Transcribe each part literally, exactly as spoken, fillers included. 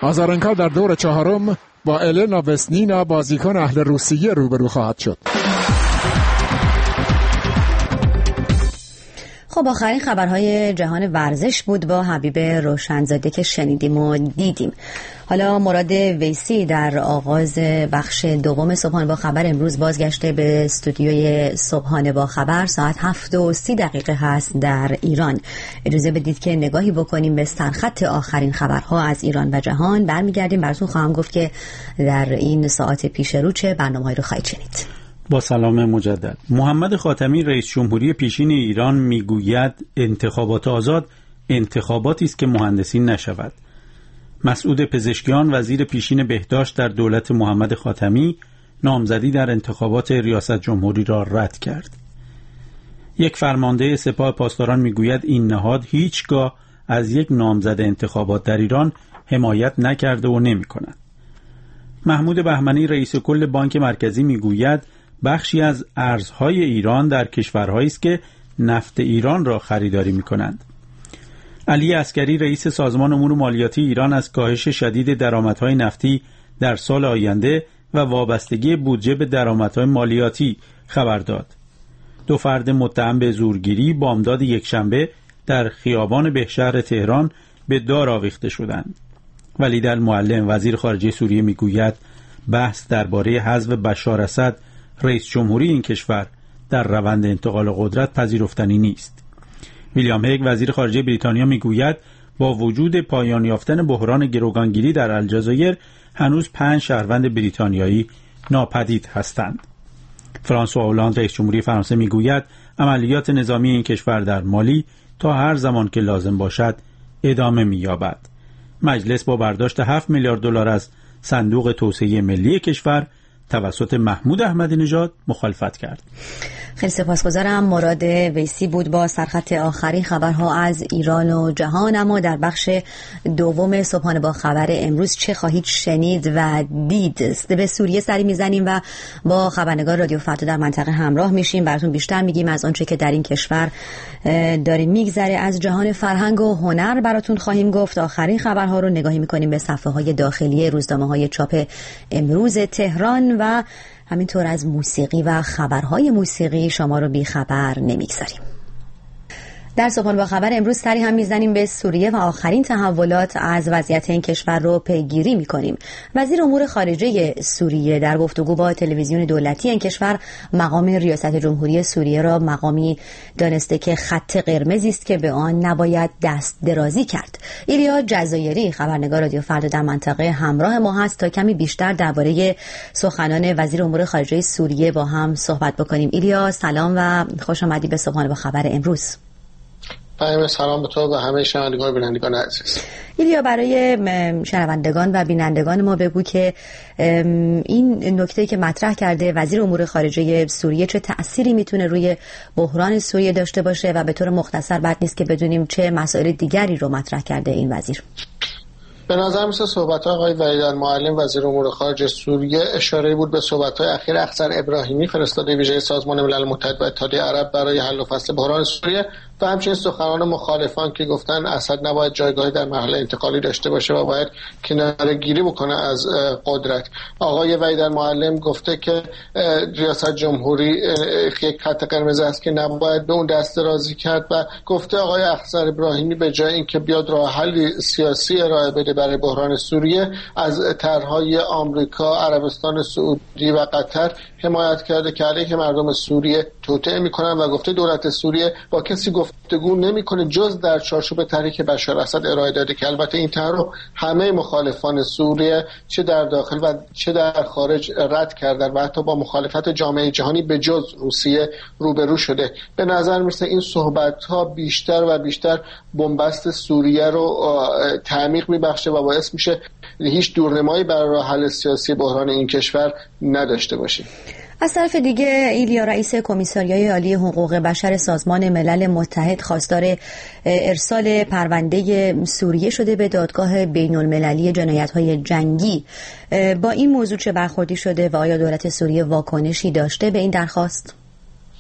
آزارنکا در دور چهارم با النا وسنینا بازیکن اهل روسیه روبرو خواهد شد. خب آخرین خبرهای جهان ورزش بود با حبیب روشنزاده که شنیدیم و دیدیم. حالا مراد ویسی در آغاز بخش دوم صبحانه با خبر امروز بازگشته به استودیوی صبحانه با خبر. ساعت هفت و سی دقیقه هست در ایران. اجازه بدید که نگاهی بکنیم به سرخط آخرین خبرها از ایران و جهان. برمیگردیم براتون خواهم گفت که در این ساعت پیش رو چه برنامه‌ای رو خواهید شنید. با سلام مجدد. محمد خاتمی رئیس جمهوری پیشین ایران میگوید انتخابات آزاد انتخاباتی است که مهندسی نشود. مسعود پزشکیان وزیر پیشین بهداشت در دولت محمد خاتمی نامزدی در انتخابات ریاست جمهوری را رد کرد. یک فرمانده سپاه پاسداران میگوید این نهاد هیچگاه از یک نامزد انتخابات در ایران حمایت نکرده و نمی‌کند. محمود بهمنی رئیس کل بانک مرکزی میگوید بخشی از ارزهای ایران در کشورهایی است که نفت ایران را خریداری می‌کنند. علی عسکری رئیس سازمان امور مالیاتی ایران از کاهش شدید درآمدهای نفتی در سال آینده و وابستگی بودجه به درآمدهای مالیاتی خبر داد. دو فرد متهم به زورگیری بامداد یکشنبه در خیابان بهشهر تهران به دار آویخته شدند. ولیدالمعلم وزیر خارجه سوریه میگوید بحث درباره حذف بشار اسد رئیس جمهوری این کشور در روند انتقال قدرت پذیرفتنی نیست. ویلیام هیگ وزیر خارجه بریتانیا میگوید با وجود پایان یافتن بحران گروگانگیری در الجزایر هنوز پنج شهروند بریتانیایی ناپدید هستند. فرانسوا هولند رئیس جمهوری فرانسه میگوید عملیات نظامی این کشور در مالی تا هر زمان که لازم باشد ادامه می‌یابد. مجلس با برداشت هفت میلیارد دلار از صندوق توسعه ملی کشور توسط محمود احمدی نژاد مخالفت کرد. خیلی سپاسگزارم. مراد ویسی بود با سرخط آخرین خبرها از ایران و جهان. اما در بخش دوم صبحانه با خبر امروز چه خواهید شنید و دید؟ به سوریه سری میزنیم و با خبرنگار رادیو فردا در منطقه همراه میشیم. براتون بیشتر میگیم از آنچه که در این کشور داره میگذره. از جهان فرهنگ و هنر براتون خواهیم گفت. آخرین خبرها رو نگاهی میکنیم به صفحه های داخلی روزنامه‌های چاپ امروز تهران و همینطور از موسیقی و خبرهای موسیقی شما رو بی خبر نمیگذاریم. در صبحانه با خبر امروز سری هم میزنیم به سوریه و آخرین تحولات از وضعیت این کشور رو پیگیری میکنیم. وزیر امور خارجه سوریه در گفتگو با تلویزیون دولتی این کشور مقام ریاست جمهوری سوریه را مقامی دانسته که خط قرمزی است که به آن نباید دست درازی کرد. ایلیا جزایری خبرنگار رادیو فردا در منطقه همراه ما هست تا کمی بیشتر درباره سخنان وزیر امور خارجه سوریه با هم صحبت بکنیم. ایلیا سلام و خوش آمدی به صبحانه با خبر امروز. پیام سلام به تو و همه شنوندگان و بینندگان عزیز. ایلیا برای شنوندگان و بینندگان ما بگو که این نکته که مطرح کرده وزیر امور خارجه سوریه چه تأثیری میتونه روی بحران سوریه داشته باشه و به طور مختصر بد نیست که بدونیم چه مسائل دیگری رو مطرح کرده این وزیر. به نظر میسه صحبت آقای ولیدالمعلم وزیر امور خارجه سوریه اشاره بود به صحبت‌های اخیر اخضر ابراهیمی فرستاده ویژه سازمان ملل متحد و اتحادیه عرب برای حل و فصل بحران سوریه و همچنین سخنان مخالفان که گفتن اسد نباید جایگاهی در مرحله انتقالی داشته باشه و باید کناره‌گیری بکنه از قدرت. آقای ولیدالمعلم گفته که ریاست جمهوری یک خط قرمز است که نباید به اون دست درازی کرد و گفته آقای اخضر ابراهیمی به جای اینکه بیاد راه حل سیاسی ارائه بده برای بحران سوریه از طرح‌های آمریکا، عربستان سعودی و قطر حمایت کرده که علیه مردم سوریه توطئه می‌کنن و گفته دولت سوریه با کسی گفتگو نمی‌کنه جز در چارچوب طرحی که بشار اسد ارائه داده که البته این طرح رو همه مخالفان سوریه چه در داخل و چه در خارج رد کردن و حتی با مخالفت جامعه جهانی به جز روسیه روبرو شده. به نظر میسه این صحبت‌ها بیشتر و بیشتر بنبست سوریه رو تعمیق می‌بخشه و باعث میشه هیچ دورنمایی برای راه حل سیاسی بحران این کشور نداشته باشیم. از طرف دیگه ایلیا رئیس کمیساریای عالی حقوق بشر سازمان ملل متحد خواستار ارسال پرونده سوریه شده به دادگاه بین المللی جنایت‌های جنگی. با این موضوع چه برخوردی شده و آیا دولت سوریه واکنشی داشته به این درخواست؟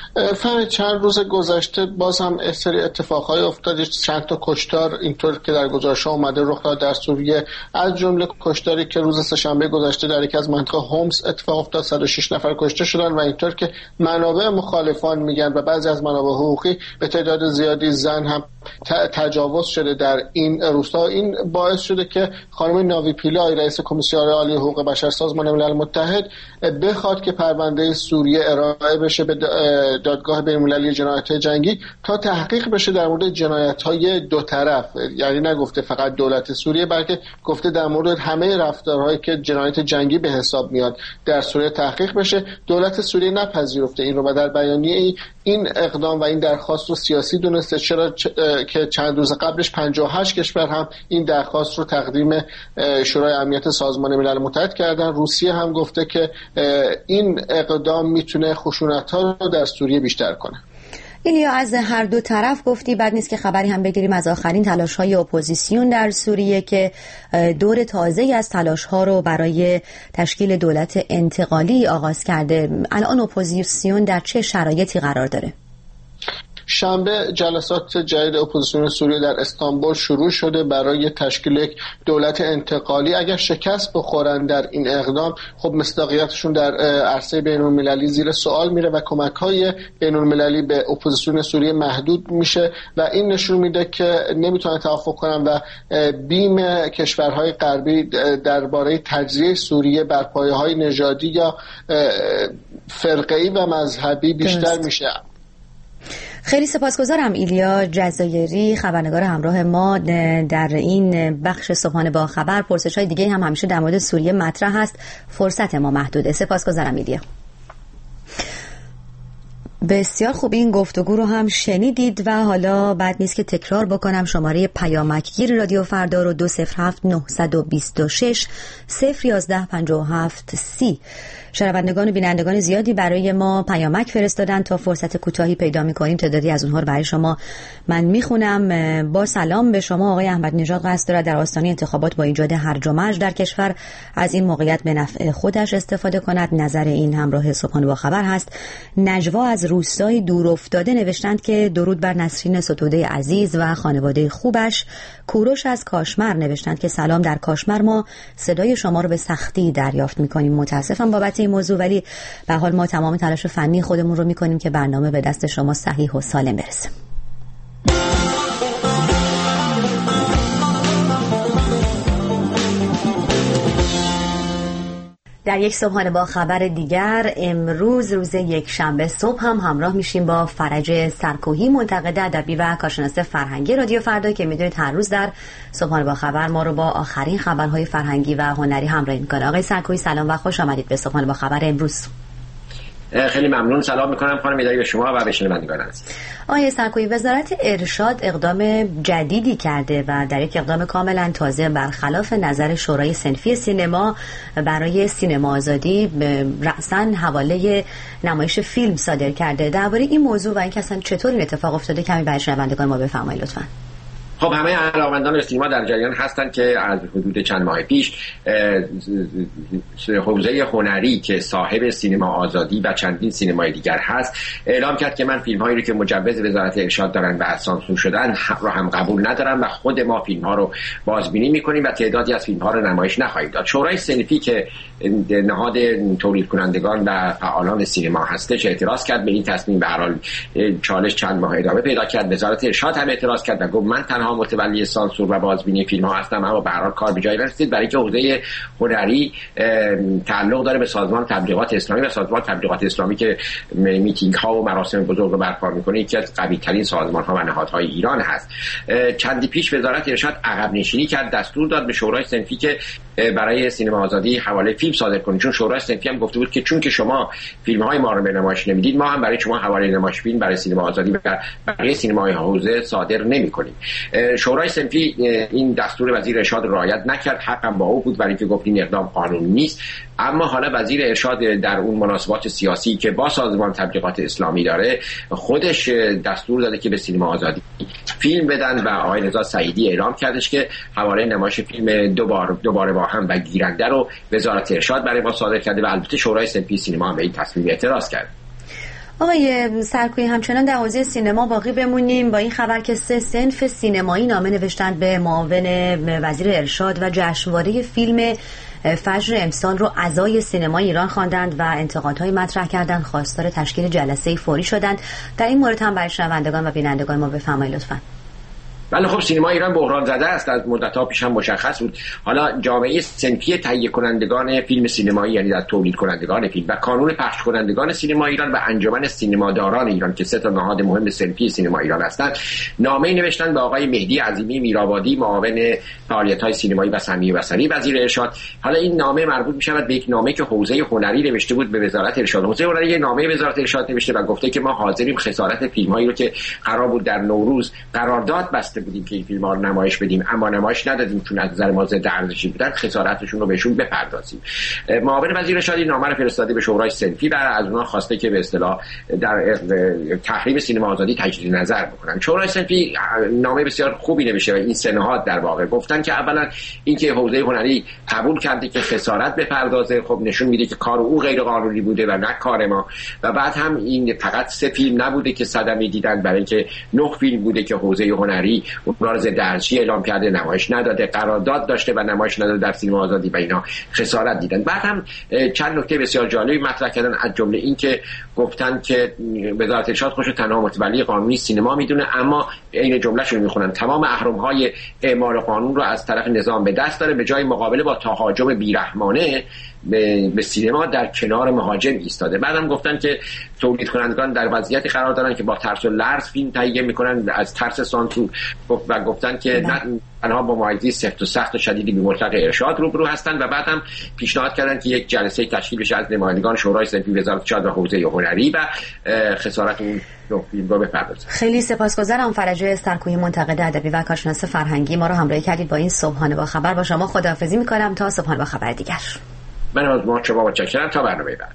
فرید چند روز گذشته باز هم یه سری اتفاقهای افتاد، چند تا کشتار اینطور که در گزارش‌ها اومده رخ داد در سوریه، از جمله کشتاری که روز سه‌شنبه گذشته در یکی از مناطق هومس اتفاق افتاد، صد و شش نفر کشته شدن و اینطور که منابع مخالفان میگن و بعضی از منابع حقوقی به تعداد زیادی زن هم تجاوز شده در این روستا. این باعث شده که خانم ناوی پیلای رئیس کمیسیون عالی حقوق بشر سازمان ملل متحد بخواد که پرونده سوریه ارائه بشه به دادگاه بین‌المللی جنایت جنگی تا تحقیق بشه در مورد جنایت‌های دو طرف. یعنی نگفته فقط دولت سوریه بلکه گفته در مورد همه رفتارهایی که جنایت جنگی به حساب میاد در سوریه تحقیق بشه. دولت سوریه نپذیرفته این رو و در بیانیه این اقدام و این درخواست رو سیاسی دونسته، چرا که چند روز قبلش پنجاه و هشت کشور هم این درخواست رو تقدیم شورای امنیت سازمان ملل متحد کردن. روسیه هم گفته که این اقدام میتونه خشونت‌ها رو در سوریه بیشتر کنه. ایلیا، از هر دو طرف گفتی، بد نیست که خبری هم بگیریم از آخرین تلاش‌های اپوزیسیون در سوریه که دور تازه‌ای از تلاش‌ها رو برای تشکیل دولت انتقالی آغاز کرده. الان اپوزیسیون در چه شرایطی قرار داره؟ شنبه جلسات جدید اپوزیسیون سوریه در استانبول شروع شده برای تشکیل یک دولت انتقالی. اگر شکست بخورن در این اقدام، خب مصداقیتشون در عرصه بین‌المللی زیر سوال میره و کمک‌های بین‌المللی به اپوزیسیون سوریه محدود میشه و این نشون میده که نمیتونن توافق کنن و بیم کشورهای غربی درباره تجزیه سوریه بر پایه‌های نژادی یا فرقه‌ای و مذهبی بیشتر درست میشه. خیلی سپاسگزارم ایلیا جزایری، خبرنگار همراه ما در این بخش صبحانه با خبر. پرسش‌های دیگه هم همیشه در مورد سوریه مطرح هست، فرصت ما محدوده. سپاسگزارم ایلیا. بسیار خوب، این گفتگو رو هم شنیدید و حالا بد نیست که تکرار بکنم شماره پیامکگیر رادیو فردا رو دو صفر هفت نه دو شش صفر یازده پنجاه و هفت سی. شنوندگان و بینندگان زیادی برای ما پیامک فرستادن، تا فرصت کوتاهی پیدا می‌کنیم تعدادی از اونها رو برای شما من میخونم. با سلام به شما، آقای احمد نژاد قصد دارد در آستانه انتخابات با ایجاد هرج و مرج در کشور از این موقعیت به نفع خودش استفاده کند. نظر این همراه صبحانه با خبر هست. نجوا از روستای دور افتاده نوشتند که درود بر نسرین ستوده عزیز و خانواده خوبش. کوروش از کاشمر نوشتند که سلام، در کاشمر ما صدای شما رو به سختی دریافت می‌کنیم. متاسفم بابت این موضوع، ولی به حال ما تمام تلاش فنی خودمون رو می‌کنیم که برنامه به دست شما صحیح و سالم برسه. در یک صبحانه با خبر دیگر، امروز روز یک شنبه صبح هم همراه میشیم با فرج سرکوهی، منتقد ادبی و کارشناس فرهنگی رادیو فردا که میدونید هر روز در صبحانه با خبر ما رو با آخرین خبرهای فرهنگی و هنری همراهی میکنه. آقای سرکوهی سلام و خوش آمدید به صبحانه با خبر امروز. خیلی ممنون، سلام میکنم خانم ایداری به شما و به شنوندگان عزیز. آقای سرکوهی، وزارت ارشاد اقدام جدیدی کرده و در یک اقدام کاملا تازه برخلاف نظر شورای صنفی سینما برای سینما آزادی رأساً حواله نمایش فیلم صادر کرده. درباره این موضوع و اینکه اصلا چطور این اتفاق افتاده کمی برای شنوندگان ما بفرمایید لطفاً. خب همه علاقه‌مندان سینما در جریان هستند که از حدود چند ماه پیش حوزه هنری که صاحب سینما آزادی و چندین سینمای دیگر هست اعلام کرد که من فیلم‌هایی رو که مجوز وزارت ارشاد دارن و سانسور شدن رو هم قبول ندارم و خود ما فیلم‌ها رو بازبینی می‌کنیم و تعدادی از فیلم‌ها رو نمایش نخواهیم داد. شورای صنفی که نهاد تولید کنندگان و فعالان سینما هستش اعتراض کرد به این تصمیم. به هر حال چالش چند ماه ادامه پیدا کرد. وزارت ارشاد هم اعتراض کرد و گفت من تنها متولی سانسور و بازبینی فیلم ها هستم، اما به هر حال کار به جایی رسید، برای که حوزه هنری تعلق داره به سازمان تبلیغات اسلامی و سازمان تبلیغات اسلامی که میتینگ ها و مراسم بزرگ رو برپا میکنه یکی از قوی ترین سازمان ها و نهادهای ایران هست. چندی پیش وزارت ارشاد عقب نشینی کرد، دستور داد به شورای صنفی که برای سینما آزادی حواله فیلم صادر کنید، چون شورای صنفی هم گفته بود که چون که شما فیلم های ما رو به نمایش نمیدید، ما هم برای شما حواله نمایش فیلم برای سینما آزادی و برای سینمای حوزه صادر نمی‌کنیم. شورای صنفی این دستور وزیر ارشاد رعایت نکرد، حقم با او بود برای اینکه گفت این اقدام قانونی نیست. اما حالا وزیر ارشاد در اون مناسبات سیاسی که با سازمان تبلیغات اسلامی داره خودش دستور داده که به سینما آزادی فیلم بدن و آقای رضا سعیدی اعلام کردش که حواله نمایش فیلم دوباره دوباره با هم و گیرنده رو وزارت ارشاد برای ما صادر کرده و البته شورای صنفی سینما هم به این تصمیم اعتراض کرد. آقای سرکویی، همچنان در حوزه سینما باقی بمونیم با این خبر که سه صنف سینمایی نامه نوشتند به معاون وزیر ارشاد و جشنواره فیلم فجر امسال رو اعضای سینمای ایران خواندند و انتقادهای مطرح کردند، خواستار تشکیل جلسه فوری شدند. در این مورد هم برای شنوندگان و بینندگان ما بفرمایید لطفاً. بله خب سینما ایران بحران زده است، از مدت‌ها پیش هم مشخص بود. حالا جامعه صنفی تهیه کنندگان فیلم سینمایی، یعنی در تولید کنندگان فیلم و کانون پخش کنندگان سینما ایران و انجمن سینماداران ایران که سه تا نهاد مهم صنفی سینما ایران هستند، نامه‌ای نوشتن به آقای مهدی عظیمی میرآبادی، معاون فعالیت‌های سینمایی و سمیع بصری وزیر ارشاد. حالا این نامه مربوط می‌شود به یک نامه که حوزه هنری نوشته بود به وزارت ارشاد. حوزه هنری یک نامه وزارت ارشاد نوشته و گفته که ما حاضریم خسارت فیلم‌هایی رو که قرار بود در نوروز قرارداد بسته بودیم که این فیلم‌ها رو نمایش بدیم اما نمایش ندادیم چون از نظر ما ضد ارزشی بودن، خسارتشون رو بهشون بپردازیم. معاون وزیر ارشاد این نامه رو فرستاده به شورای صنفی و از اونها خواسته که به اصطلاح در تحریم سینما آزادی تجدید نظر بکنن. شورای صنفی نامه بسیار خوبی نوشته و این سه نهاد در واقع گفتن که اولا اینکه حوزه هنری قبول کرده که خسارت بپردازه، خب نشون میده که کار او غیر قانونی بوده و نه کار ما. و بعد هم این فقط سه فیلم نبوده که صدمه دیدن، برای اینکه نه فیلم بوده که حوزه هنری اونها رو ضد ارزشی اعلام کرده، نمایش نداده، قرارداد داشته و نمایش نداده در سینما آزادی و اینا خسارت دیدن. بعد هم چند نکته بسیار جالبی مطرح کردن، از جمله این که گفتن که وزارت ارشاد خودش تنها متولی قانونی سینما میدونه، اما این جملهشون میخونن تمام اهرم‌های اعمال قانون رو از طرف نظام به دست داره، به جای مقابله با تهاجم بیرحمانه به, به سینما در کنار مهاجم ایستاده. بعدم گفتن که تولید کنندگان در وضعیتی قرار دارن که با ترس و لرز فیلم تهیه میکنن از ترس سانسور و گفتن که نه تنها با معایزه سفت و سخت و شدیدی به مطلق ارشاد روبرو هستند. و بعدم پیشنهاد کردن که یک جلسه تشکیل بشه از نمایندگان شورای صنفی وزارت ارشاد و حوزه هنری و خسارت اون دو فیلم رو بپردازن. خیلی سپاسگزارم فرجه سرکویی، منتقد ادبی و کارشناس فرهنگی، ما رو همراهی کردید با این صبحانه با خبر. با شما خداحافظی میکنم تا صبحانه با خبر دیگر. من از ما شما متشکرم تا برنامه بعد.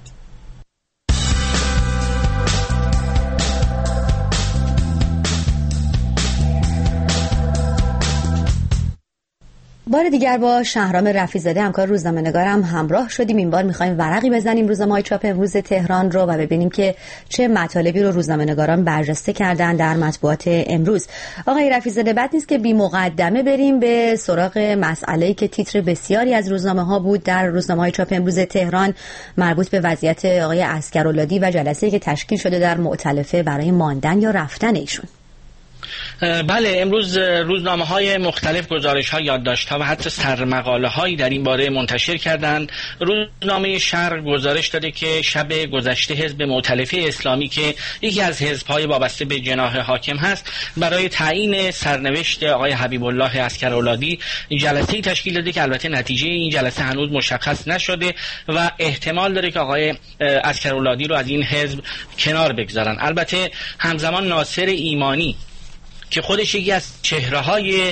بار دیگر با شهرام رفیع‌زاده همکار روزنامه‌نگارم همراه شدیم. این بار می‌خوایم ورقی بزنیم روزنامه‌های چاپ امروز تهران رو و ببینیم که چه مطالبی رو روزنامه‌نگاران برجسته کردن در مطبوعات امروز. آقای رفیع‌زاده، بد نیست که بی مقدمه بریم به سراغ مسئله‌ای که تیتر بسیاری از روزنامه‌ها بود در روزنامه‌های چاپ امروز تهران، مربوط به وضعیت آقای عسکرالعادی و جلسه‌ای که تشکیل شده در مؤتلفه برای ماندن یا رفتن ایشون. بله، امروز روزنامه های مختلف گزارش ها، یادداشت ها و حتی سرمقاله هایی در این باره منتشر کردند. روزنامه شرق گزارش داده که شب گذشته حزب مؤتلفه اسلامی که یکی از حزب های وابسته به جناح حاکم هست، برای تعیین سرنوشت آقای حبیب الله عسکرالعادی جلسه‌ای تشکیل داده که البته نتیجه این جلسه هنوز مشخص نشده و احتمال داره که آقای عسکرالعادی رو از این حزب کنار بگذارن. البته همزمان ناصر ایمانی که خودش یکی از چهره‌های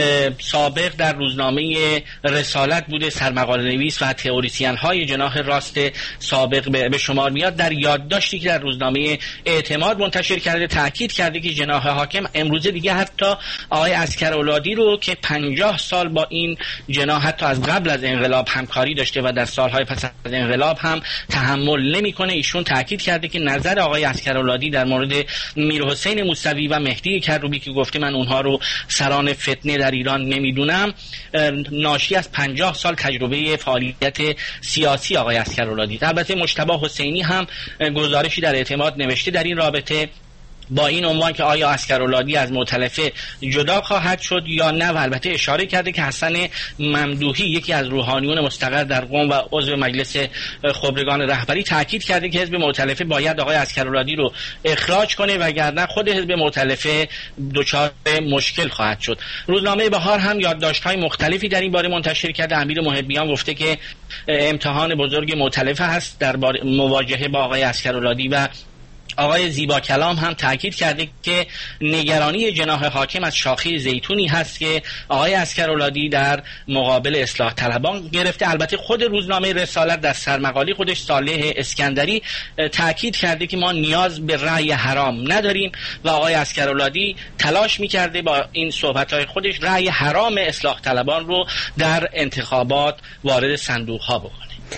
سابق در روزنامه رسالت بوده، سرمقاله نویس و تئوریسین های جناح راست سابق به شمار میاد، در یادداشتی که در روزنامه اعتماد منتشر کرده تاکید کرده که جناح حاکم امروزه دیگه حتی آقای عسکرالعادی رو که پنجاه سال با این جناح حتی از قبل از انقلاب همکاری داشته و در سالهای پس از انقلاب هم تحمل نمی‌کنه، ایشون تاکید کرده که نظر آقای عسکرالعادی در مورد میرحسین موسوی و مهدی کروبی که گفته من اونها رو سران فتنه در ایران نمیدونم، ناشی از پنجاه سال تجربه فعالیت سیاسی آقای عسکرالعادی. البته مجتبی حسینی هم گزارشی در اعتماد نوشته در این رابطه با این عنوان که آیا عسکرالعادی از مؤتلفه جدا خواهد شد یا نه، و البته اشاره کرده که حسن ممدوحی یکی از روحانیون مستقر در قم و عضو مجلس خبرگان رهبری تاکید کرده که حزب مؤتلفه باید آقای عسکرالعادی رو اخراج کنه وگرنه خود حزب مؤتلفه دچار مشکل خواهد شد. روزنامه بهار هم یادداشت‌های مختلفی در این باره منتشر کرده. امیر محبیان گفته که امتحان بزرگ مؤتلفه هست در مواجهه با آقای عسکرالعادی و آقای زیبا کلام هم تاکید کرده که نگرانی جناح حاکم از شاخه زیتونی هست که آقای عسکرالعادی در مقابل اصلاح طلبان گرفته. البته خود روزنامه رسالت در سرمقاله خودش صالح اسکندری تاکید کرده که ما نیاز به رأی حرام نداریم و آقای عسکرالعادی تلاش می‌کرده با این صحبت‌های خودش رأی حرام اصلاح طلبان رو در انتخابات وارد صندوق‌ها بکنه.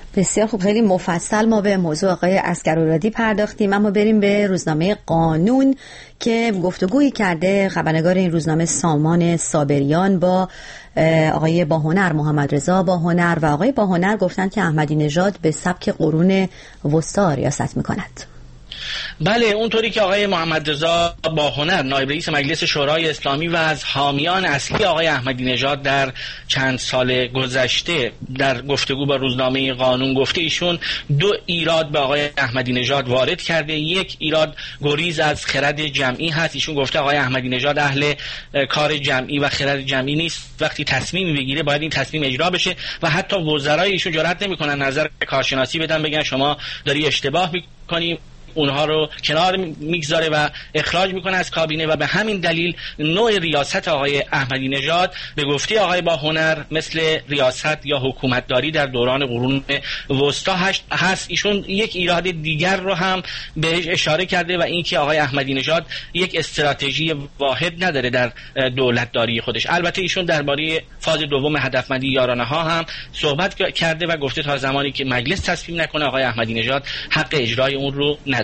بسیار خوب، خیلی مفصل ما به موضوع آقای عسگرالعادی پرداختیم. اما بریم به روزنامه قانون که گفتگویی کرده خبرنگار این روزنامه سامان صابریان با آقای باهنر، محمد رضا باهنر، و آقای باهنر گفتند که احمدی نژاد به سبک قرون وسطا ریاست می‌کند. بله، اونطوری که آقای محمد رضا باهنر نایب رئیس مجلس شورای اسلامی و از حامیان اصلی آقای احمدی نژاد در چند سال گذشته در گفتگو با روزنامه قانون گفته، ایشون دو ایراد به آقای احمدی نژاد وارد کرده. یک ایراد گریز از خرد جمعی هست. ایشون گفته آقای احمدی نژاد اهل کار جمعی و خرد جمعی نیست، وقتی تصمیمی بگیره باید این تصمیم اجرا بشه و حتی وزرای ایشون جرئت نمیکنن نظر کارشناسی بدن، بگن شما داری اشتباه میکنی، اونها رو کنار میگذاره و اخراج میکنه از کابینه. و به همین دلیل نوع ریاست آقای احمدی نژاد به گفته آقای باهنر مثل ریاست یا حکومتداری در دوران قرون وسطا هست. ایشون یک ایراد دیگر رو هم بهش اشاره کرده و اینکه آقای احمدی نژاد یک استراتژی واحد نداره در دولتداری خودش. البته ایشون درباره فاز دوم هدفمندی یارانه ها هم صحبت کرده و گفته تا زمانی که مجلس تصمیم نکنه آقای احمدی نژاد حق اجرای اون رو نداره.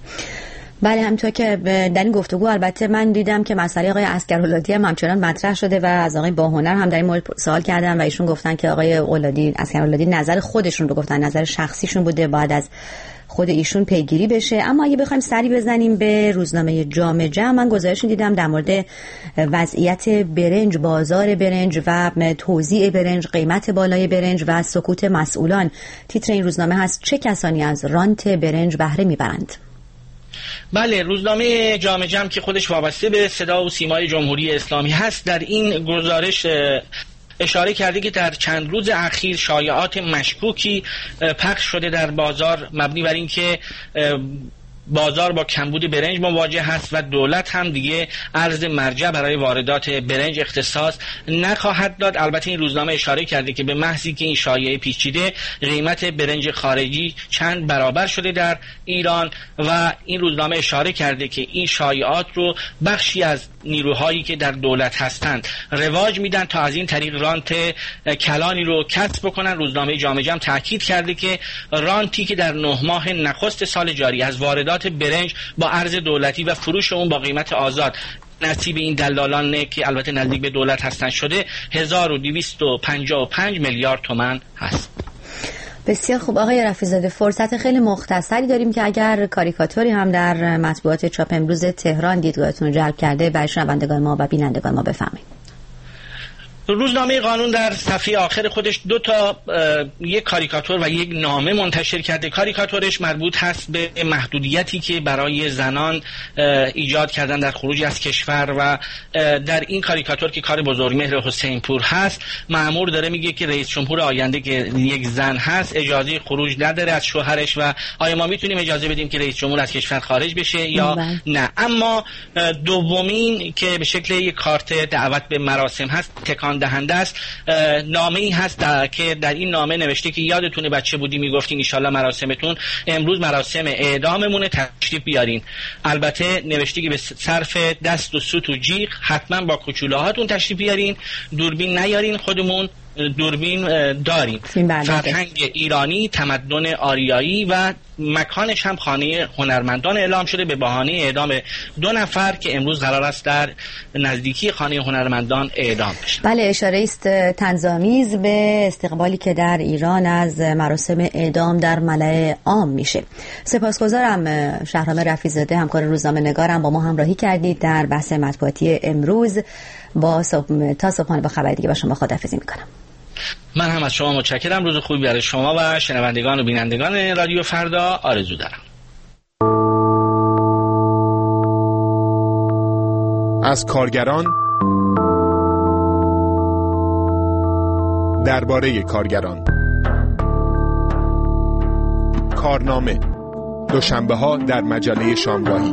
بله، همونطور که در این گفتگو البته من دیدم که مسئله آقای عسگرالعادی هم همچنان مطرح شده و از آقای باهنر هم در این مورد سوال کردم و ایشون گفتن که آقای اولادی عسگرالعادی نظر خودشون رو گفتن، نظر شخصیشون بوده، باید از خود ایشون پیگیری بشه. اما اگه بخوایم سری بزنیم به روزنامه جامعه جمع، من گزارشی دیدم در مورد وضعیت برنج، بازار برنج و توزیع برنج، قیمت بالای برنج و سکوت مسئولان. تیتر این روزنامه هست: چه کسانی از رانت برنج بهره میبرند؟ بله، روزنامه جامعه جمع که خودش وابسته به صدا و سیمای جمهوری اسلامی هست در این گزارش اشاره کرده که در چند روز اخیر شایعات مشکوکی پخش شده در بازار مبنی بر اینکه بازار با کمبود برنج مواجه هست و دولت هم دیگه ارز مرجع برای واردات برنج اختصاص نخواهد داد. البته این روزنامه اشاره کرده که به محضی که این شایعه پیچیده، قیمت برنج خارجی چند برابر شده در ایران و این روزنامه اشاره کرده که این شایعات رو بخشی از نیروهایی که در دولت هستند رواج میدن تا از این طریق رانت کلانی رو کسب بکنن. روزنامه جامعه جمع تاکید کرده که رانتی که در نه ماه نخست سال جاری از واردات برنج با ارز دولتی و فروش اون با قیمت آزاد نصیب این دلالان که البته نزدیک به دولت هستن شده هزار و دویست و پنجاه و پنج میلیارد تومان هست. بسیار خوب آقای رفیع‌زاده، فرصت خیلی مختصری داریم که اگر کاریکاتوری هم در مطبوعات چاپ امروز تهران دیدگاهتون رو جلب کرده برای شنوندگان ما و بینندگان ما بفهمید. روزنامه قانون در صفحه آخر خودش دو تا یک کاریکاتور و یک نامه منتشر کرده. کاریکاتورش مربوط هست به محدودیتی که برای زنان ایجاد کردن در خروج از کشور و در این کاریکاتور که کار بزرگمهر حسین پور هست، مأمور داره میگه که رئیس جمهور آینده که یک زن هست اجازه خروج نداره از شوهرش و آیا ما میتونیم اجازه بدیم که رئیس جمهور از کشور خارج بشه یا مبن. نه. اما دومین که به شکل یک کارت دعوت به مراسم هست تکان دهنده است. نامه ای هست در که در این نامه نوشته که یادتونه بچه بودی میگفتین ان شاءالله مراسمتون امروز مراسم اعداممونه، تشریف بیارین. البته نوشته که به صرف دست و سوت و جیغ حتما با کوچولوهاتون تشریف بیارین، دوربین نیارین، خودمون دوربین داریم. فرهنگ ایرانی، تمدن آریایی و مکانش هم خانه هنرمندان اعلام شده به بهانه اعدام دو نفر که امروز قرار است در نزدیکی خانه هنرمندان اعدام بشن. بله، اشاره است طنزآمیز به استقبالی که در ایران از مراسم اعدام در ملأ عام میشه. سپاسگزارم شهرام رفیع‌زاده، همکار روزنامه نگارم، با ما همراهی کردید در بحث مطبوعاتی امروز. با صبح تا صبحانه با خبر دیگه با شما خداحافظی میکنم. من هم از شما متشکرم. روز خوبی برای شما و شنوندگان و بینندگان رادیو فردا آرزو دارم. از کارگران، درباره کارگران، کارنامه، دوشنبه ها در مجله شامگاهی.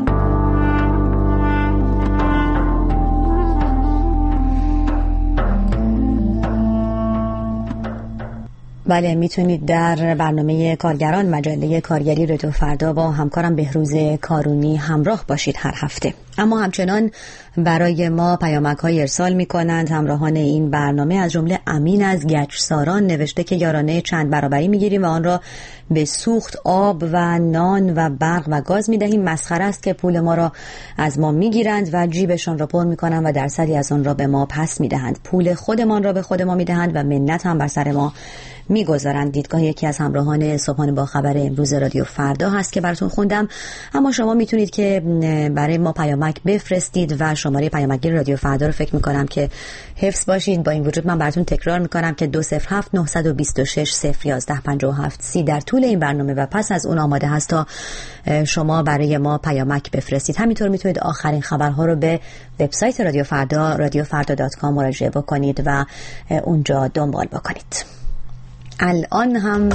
بله، میتونید در برنامه کارگران مجله کارگری رادیو فردا با همکارم بهروز کارونی همراه باشید هر هفته. اما همچنان برای ما پیامک‌های ارسال می‌کنند همراهان این برنامه، از جمله امین از گچساران نوشته که یارانه چند برابری می‌گیریم و آن را به سوخت، آب و نان و برق و گاز می‌دهیم. مسخره است که پول ما را از ما می‌گیرند و جیبشان را پر می‌کنند و درصدی از آن را به ما پس می‌دهند. پول خودمان را به خود ما می‌دهند و منت هم بر سر ما میگذارند. دیدگاه یکی از همراهان صبحانه با خبر امروز رادیو فردا هست که براتون خوندم. اما شما میتونید که برای ما پیامک بفرستید و شماره پیامکگیر رادیو فردا رو فکر میکنم که حفظ باشید. با این وجود من براتون تکرار میکنم که دو صفر هفت نه دو شش صفر یازده پنجاه و هفت سی در طول این برنامه و پس از اون آماده هست تا شما برای ما پیامک بفرستید. همینطور میتونید آخرین خبرها رو به وبسایت رادیو فردا رادیو فردا دات کام مراجعه بکنید و اونجا دنبال بکنید. الان هم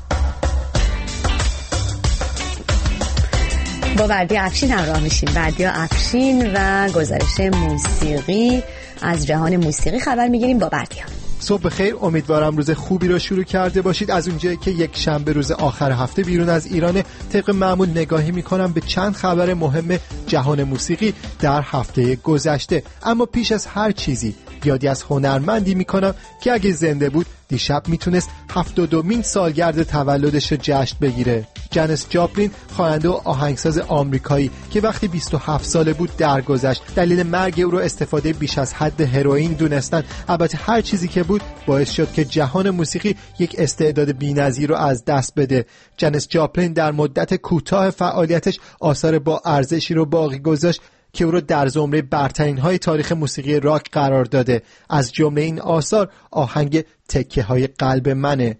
با بردیا افشین همراه میشیم. بردیا افشین و گزارش موسیقی از جهان موسیقی خبر میگیریم با بردیا. صبح بخیر، امیدوارم روز خوبی رو شروع کرده باشید. از اونجایی که یک شنبه روز آخر هفته بیرون از ایران، طبق معمول نگاهی میکنم به چند خبر مهم جهان موسیقی در هفته گذشته. اما پیش از هر چیزی یادی از هنرمندی میکنم که اگه زنده بود دیشب میتونست هفتاد و دومین سالگرد تولدش رو جشن بگیره. جانس جاپلین، خواننده و آهنگساز آمریکایی که وقتی بیست و هفت ساله بود درگذشت. دلیل مرگ او رو استفاده بیش از حد هروئین دونستن. البته هر چیزی که بود باعث شد که جهان موسیقی یک استعداد بی‌نظیر رو از دست بده. جانس جاپلین در مدت کوتاه فعالیتش آثار با ارزشی رو باقی گذاشت که او را در زمره برترین های تاریخ موسیقی راک قرار داده. از جمله این آثار آهنگ تکه های قلب منه.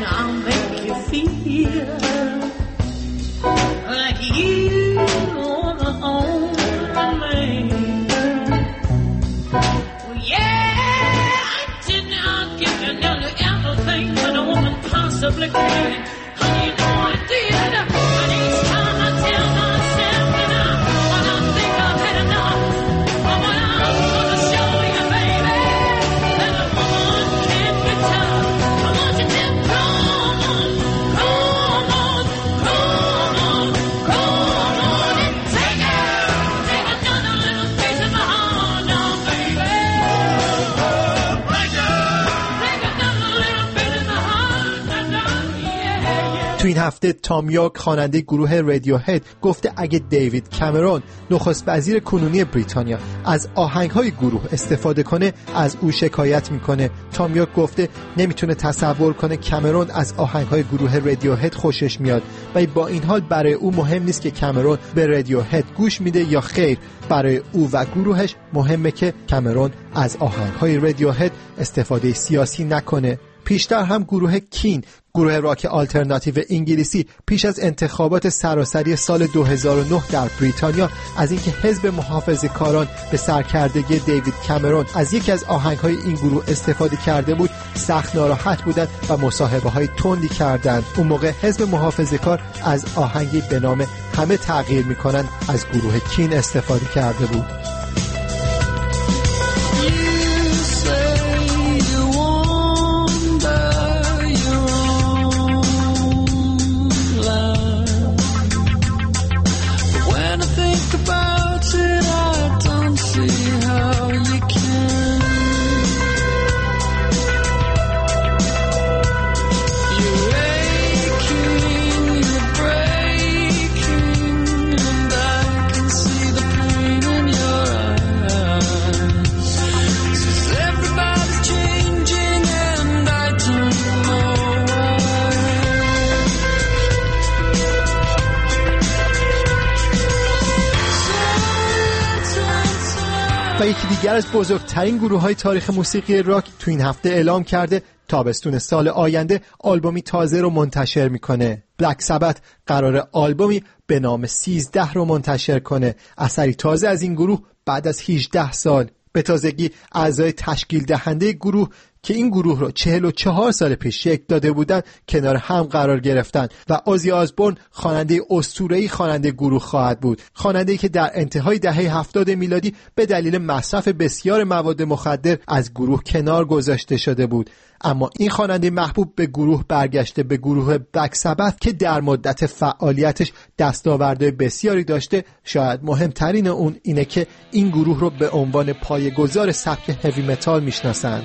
تو این هفته تام یورک، خواننده گروه رادیوهد، گفته اگه دیوید کامرون، نخست وزیر کنونی بریتانیا، از آهنگ‌های گروه استفاده کنه از او شکایت میکنه. تام یورک گفته نمیتونه تصور کنه کامرون از آهنگ‌های گروه رادیوهد خوشش میاد، ولی با این حال برای او مهم نیست که کامرون به رادیوهد گوش میده یا خیر. برای او و گروهش مهمه که کامرون از آهنگ‌های رادیوهد استفاده سیاسی نکنه. پیشتر هم گروه کین، گروه راک آلترناتیو انگلیسی، پیش از انتخابات سراسری سال دو هزار و نه در بریتانیا از اینکه حزب محافظه‌کاران به سرکردگی دیوید کامرون از یکی از آهنگ‌های این گروه استفاده کرده بود سخت ناراحت بودند و مصاحبه‌های تندی کردند. اون موقع حزب محافظه‌کار از آهنگی به نام همه تغییر می‌کنند از گروه کین استفاده کرده بود. و یکی دیگر از بزرگترین گروه‌های تاریخ موسیقی راک تو این هفته اعلام کرده تابستون سال آینده آلبومی تازه رو منتشر میکنه. بلک سبت قراره آلبومی به نام سیزده رو منتشر کنه، اثری تازه از این گروه بعد از هجده سال. به تازگی اعضای تشکیل دهنده گروه که این گروه رو چهل و چهار سال پیش شکل داده بودن کنار هم قرار گرفتن و اوزی آسبورن خواننده اسطوره‌ای خواننده گروه خواهد بود. خواننده‌ای که در انتهای دهه هفتاد میلادی به دلیل مصرف بسیار مواد مخدر از گروه کنار گذاشته شده بود. اما این خواننده محبوب به گروه برگشته، به گروه بلک سبت که در مدت فعالیتش دستاوردهای بسیاری داشته. شاید مهمترین اون اینه که این گروه رو به عنوان پایه‌گذار سبک هوی متال میشناسن.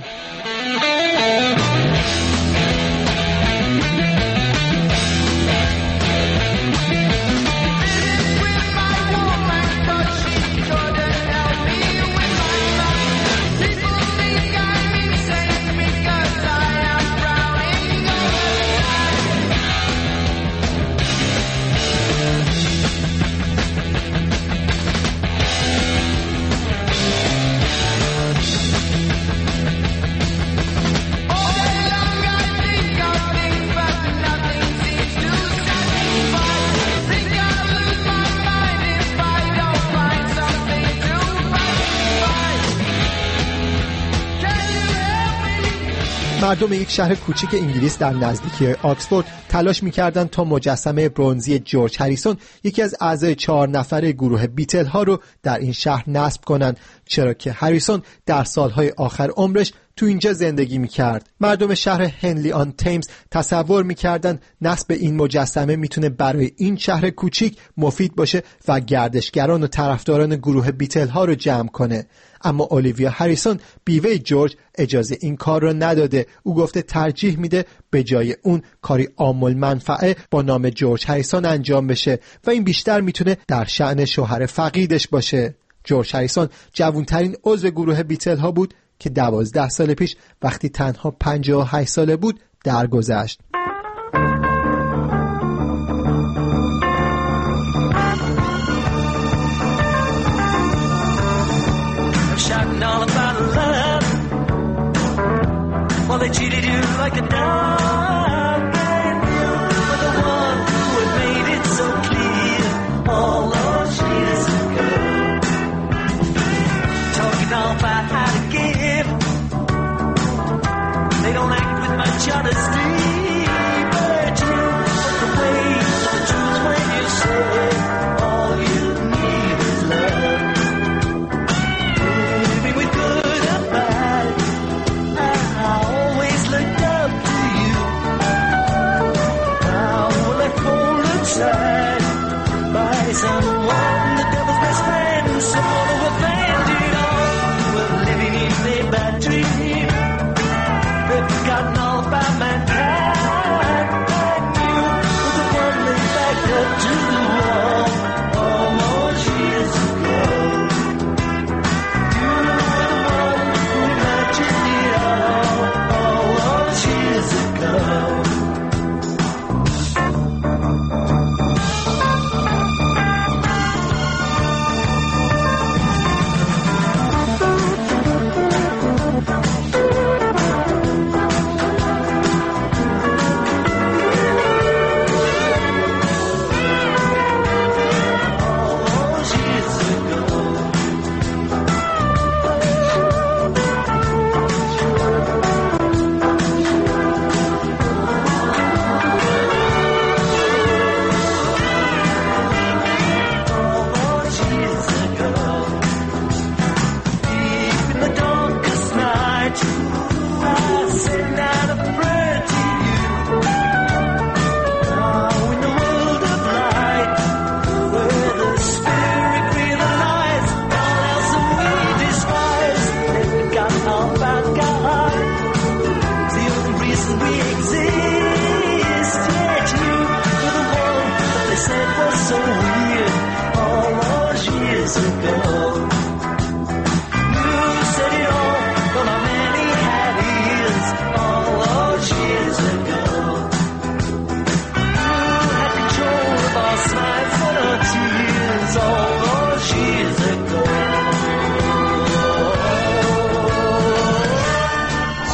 مردم یک شهر کوچیک انگلیس در نزدیکی آکسفورد تلاش می‌کردند تا مجسمه برنزی جورج هریسون، یکی از اعضای چهار نفره گروه بیتل ها رو در این شهر نصب کنند، چرا که هریسون در سالهای آخر عمرش تو اینجا زندگی می‌کرد. مردم شهر هنلی آن تیمز تصور می‌کردند نصب این مجسمه میتونه برای این شهر کوچیک مفید باشه و گردشگران و طرفداران گروه بیتل ها رو جمع کنه. اما اولیویا هریسون بیوه جورج اجازه این کار رو نداده. او گفته ترجیح میده به جای اون کاری عامل منفعه با نام جورج هریسون انجام بشه و این بیشتر میتونه در شأن شوهر فقیدش باشه. جورج هریسون جوانترین عضو گروه بیتل ها بود که دوازده سال پیش وقتی تنها پنجاه و هشت ساله بود درگذشت. Well, they cheated you like a dog, and you were the one who had made it so clear. All love sweet as a girl, talking all about how to give. They don't act with much honesty, but you put the weight of the truth when you say all you need is love. Living with good and bad, I always looked up to you.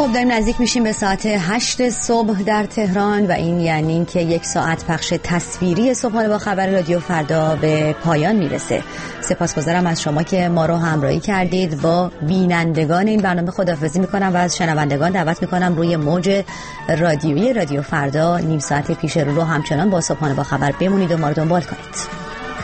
خب داریم نزدیک میشیم به ساعت هشت صبح در تهران و این یعنی که یک ساعت پخش تصویری صبحانه با خبر رادیو فردا به پایان میرسه. سپاسگزارم از شما که ما رو همراهی کردید. با بینندگان این برنامه خداحافظی میکنم و از شنوندگان دعوت میکنم روی موج رادیویی رادیو فردا نیم ساعت پیش رو رو همچنان با صبحانه با خبر بمونید و ما رو دنبال کنید.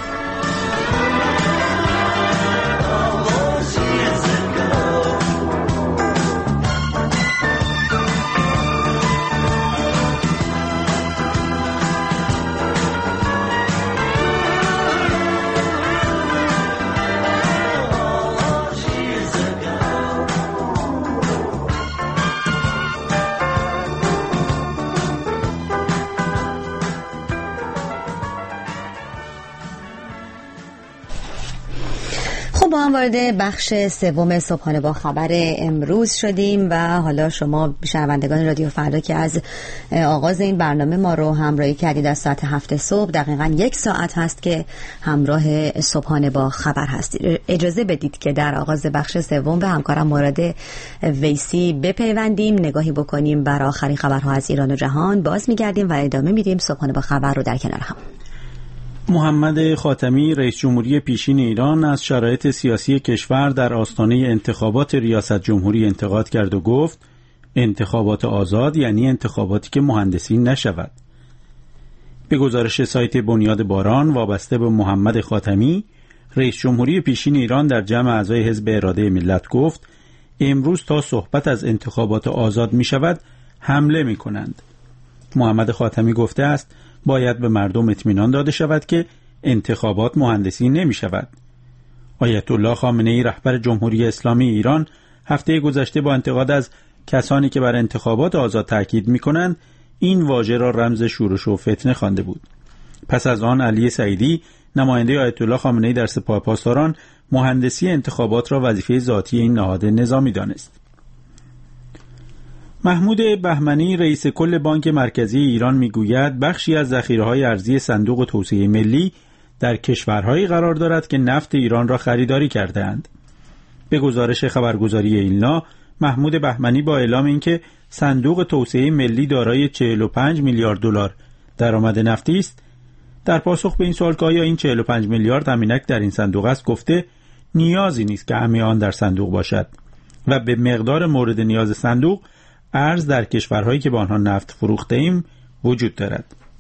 با هم وارد بخش سوم صبحانه با خبر امروز شدیم و حالا شما شنوندگان رادیو فردا که از آغاز این برنامه ما رو همراهی کردید از ساعت هفت صبح دقیقاً یک ساعت هست که همراه صبحانه با خبر هستید. اجازه بدید که در آغاز بخش سوم به همکارم مراد ویسی بپیوندیم، نگاهی بکنیم بر آخرین خبرها از ایران و جهان، باز میگردیم و ادامه میدیم صبحانه با خبر رو در کنار هم. محمد خاتمی رئیس جمهوری پیشین ایران از شرایط سیاسی کشور در آستانه انتخابات ریاست جمهوری انتقاد کرد و گفت انتخابات آزاد یعنی انتخاباتی که مهندسی نشود. به گزارش سایت بنیاد باران وابسته به محمد خاتمی، رئیس جمهوری پیشین ایران در جمع اعضای حزب اراده ملت گفت امروز تا صحبت از انتخابات آزاد می شود حمله می کنند. محمد خاتمی گفته است باید به مردم اطمینان داده شود که انتخابات مهندسی نمی شود. آیت الله خامنه ای رهبر جمهوری اسلامی ایران هفته گذشته با انتقاد از کسانی که بر انتخابات آزاد تاکید می کنند این واژه را رمز شورش و فتنه خوانده بود. پس از آن علی سعیدی نماینده آیت الله خامنه ای در سپاه پاسداران مهندسی انتخابات را وظیفه ذاتی این نهاد نظامی دانست. محمود بهمنی رئیس کل بانک مرکزی ایران میگوید بخشی از ذخیره‌های ارزی صندوق توسعه ملی در کشورهایی قرار دارد که نفت ایران را خریداری کرده‌اند. به گزارش خبرگزاری ایلنا، محمود بهمنی با اعلام اینکه صندوق توسعه ملی دارای چهل و پنج میلیارد دلار درآمد نفتی است، در پاسخ به این سوال که آیا این چهل و پنج میلیارد همینک در این صندوق است، گفته نیازی نیست که همه آن در صندوق باشد و به مقدار مورد نیاز صندوق ارز در کشورهایی که با آنها نفت فروخته ایم وجود دارد.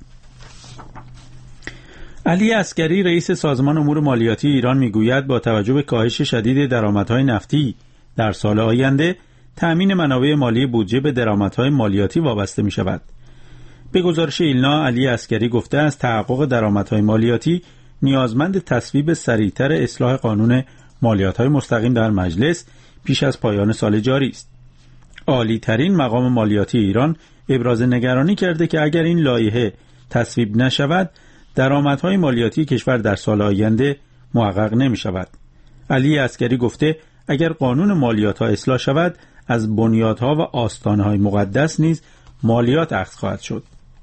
علی عسگری رئیس سازمان امور مالیاتی ایران میگوید با توجه به کاهش شدید درآمدهای نفتی در سال آینده تأمین منابع مالی بودجه به درآمدهای مالیاتی وابسته می شود. به گزارش ایلنا، علی عسگری گفته است تحقق درآمدهای مالیاتی نیازمند تصویب سریعتر اصلاح قانون مالیات‌های مستقیم در مجلس پیش از پایان سال جاری است. عالی ترین مقام مالیاتی ایران ابراز نگرانی کرده که اگر این لایحه تصویب نشود درآمدهای مالیاتی کشور در سال آینده محقق نمی شود. علی عسگری گفته اگر قانون مالیات ها اصلاح شود از بنیادها و آستانهای مقدس نیز مالیات اخذ خواهد شد.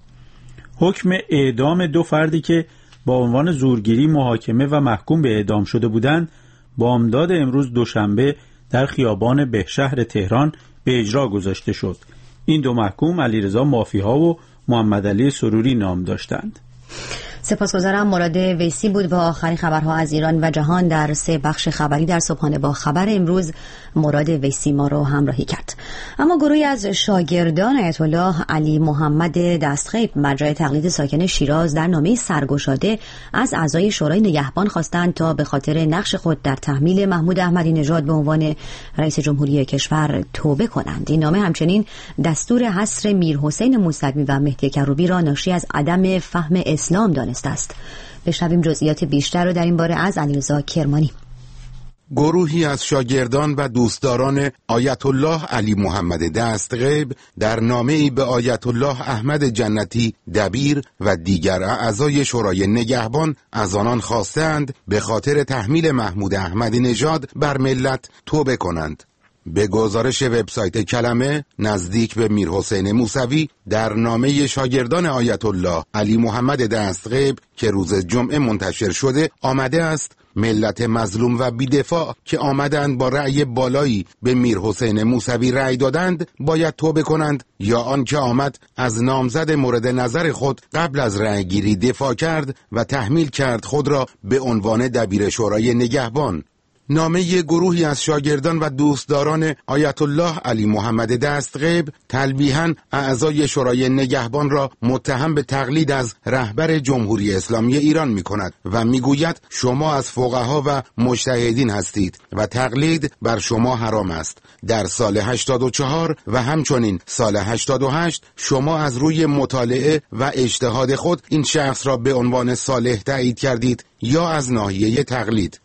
حکم اعدام دو فردی که با عنوان زورگیری محاکمه و محکوم به اعدام شده بودند بامداد امروز دوشنبه در خیابان بهشهر تهران به اجرا گذاشته شد. این دو محکوم علیرضا مافیها و محمد علی سروری نام داشتند. سپاسگزارم. مراد ویسی بود با آخرین خبرها از ایران و جهان در سه بخش خبری در صبحانه با خبر امروز. مراد ویسی ما رو همراهی کرد. اما گروهی از شاگردان آیت الله علی محمد دستخیب مرجع تقلید ساکن شیراز در نامه سرگشاده از اعضای شورای نگهبان خواستند تا به خاطر نقش خود در تحمیل محمود احمدی نژاد به عنوان رئیس جمهوری کشور توبه کنند. این نامه همچنین دستور حصر میرحسین موسوی و مهدی کروبی را ناشی از عدم فهم اسلام دانسته است. بشنویم جزئیات بیشتر رو در این باره از علیرضا کرمانی. گروهی از شاگردان و دوستداران آیت الله علی محمد دستغیب در نامه‌ای به آیت الله احمد جنتی دبیر و دیگر اعضای شورای نگهبان از آنان خواستند به خاطر تحمیل محمود احمدی نژاد بر ملت توبه کنند. به گزارش وبسایت کلمه، نزدیک به میرحسین موسوی در نامه شاگردان آیت الله علی محمد دستغیب که روز جمعه منتشر شده آمده است ملت مظلوم و بی‌دفاع که آمدند با رأی بالایی به میر حسین موسوی رأی دادند باید توبه کنند، یا آن که آمد از نامزد مورد نظر خود قبل از رأی گیری دفاع کرد و تحمیل کرد خود را به عنوان دبیر شورای نگهبان. نامه گروهی از شاگردان و دوستداران آیت الله علی محمد دستغیب تلویحاً اعضای شورای نگهبان را متهم به تقلید از رهبر جمهوری اسلامی ایران می کند و می گوید شما از فقها و مجتهدین هستید و تقلید بر شما حرام است. در سال هشتاد و چهار و همچنین سال هشتاد و هشت شما از روی مطالعه و اجتهاد خود این شخص را به عنوان صالح تایید کردید یا از ناحیه تقلید.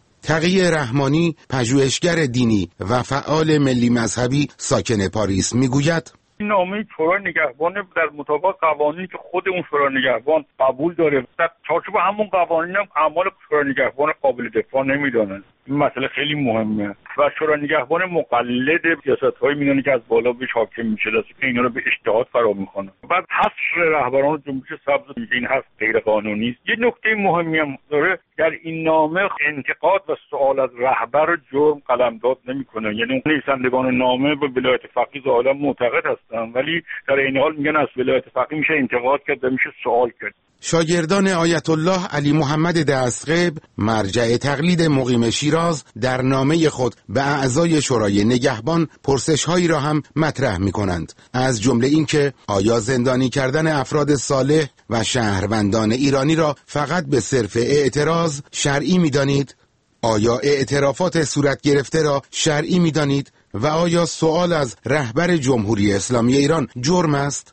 تقی رحمانی، پژوهشگر دینی و فعال ملی مذهبی ساکن پاریس میگوید این نامه شورای نگهبان در مطابق قوانینی که خود اون شورای نگهبان قبول داره در چارچوب همون قوانین هم اعمال شورای نگهبان قابل دفاع نمیدانند. این مسئله خیلی مهمه و شورای نگهبان مقلد سیاست‌های میدونه که از بالا بهش حاکم میشه که اینا رو به اجتهاد فرا میخوانه. بعد حصر رهبران جنبش سبز میگه این حرف غیر قانونی است. یه نکته مهمی هم داره، در این نامه انتقاد و سوال از رهبر جرم قلمداد نمیکنه. یعنی نویسندگان نامه به ولایت فقیه ظاهرا معتقد هستن ولی در این حال میگن از ولایت فقیه میشه انتقاد کرد و میشه سوال کرد. شاگردان آیت الله علی محمد دستغیب، مرجع تقلید مقیم شیراز، در نامه خود به اعضای شورای نگهبان پرسش‌هایی را هم مطرح می‌کنند، از جمله اینکه آیا زندانی کردن افراد صالح و شهروندان ایرانی را فقط به صرف اعتراض شرعی می‌دانید؟ آیا اعترافات صورت گرفته را شرعی می‌دانید؟ و آیا سؤال از رهبر جمهوری اسلامی ایران جرم است؟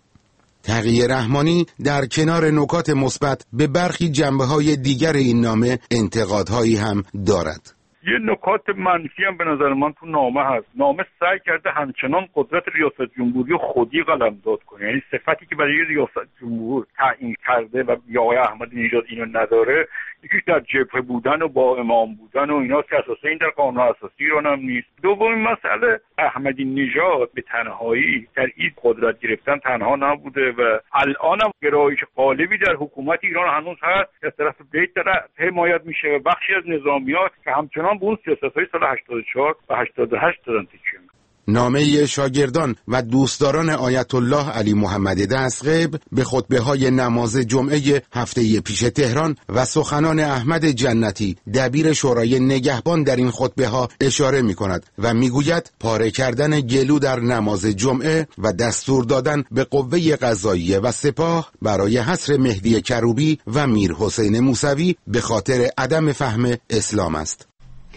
تقی رحمانی در کنار نکات مثبت به برخی جنبه‌های دیگر این نامه انتقادهایی هم دارد. یه نکات منفی هم به نظر من تو نامه هست. نامه سعی کرده همچنان قدرت ریاست جمهوری خودی قلمداد کنه، یعنی صفتی که برای ریاست جمهور تعیین کرده و یا آقای احمدی نژاد اینو نداره، یکیش در جبهه بودن و با امام بودن و اینا که اساسا این در قانون اساسی ایران هم نیست. دومین مسئله، احمدی نژاد به تنهایی در این قدرت گرفتن تنها نبوده و الان هم گرایش غالبی در حکومت ایران هنوز هست که از طرف بیت داره حمایت میشه و بخشی از نظامیات که همچنان به اون سیاست‌های سال هشتاد و چهار و هشتاد و هشت دادن تکیه. نامه شاگردان و دوستداران آیت الله علی محمد دستغیب به خطبه‌های نماز جمعه هفته پیش تهران و سخنان احمد جنتی دبیر شورای نگهبان در این خطبه‌ها اشاره می‌کند و می‌گوید پاره کردن گلو در نماز جمعه و دستور دادن به قوه قضاییه و سپاه برای حصر مهدی کروبی و میر حسین موسوی به خاطر عدم فهم اسلام است.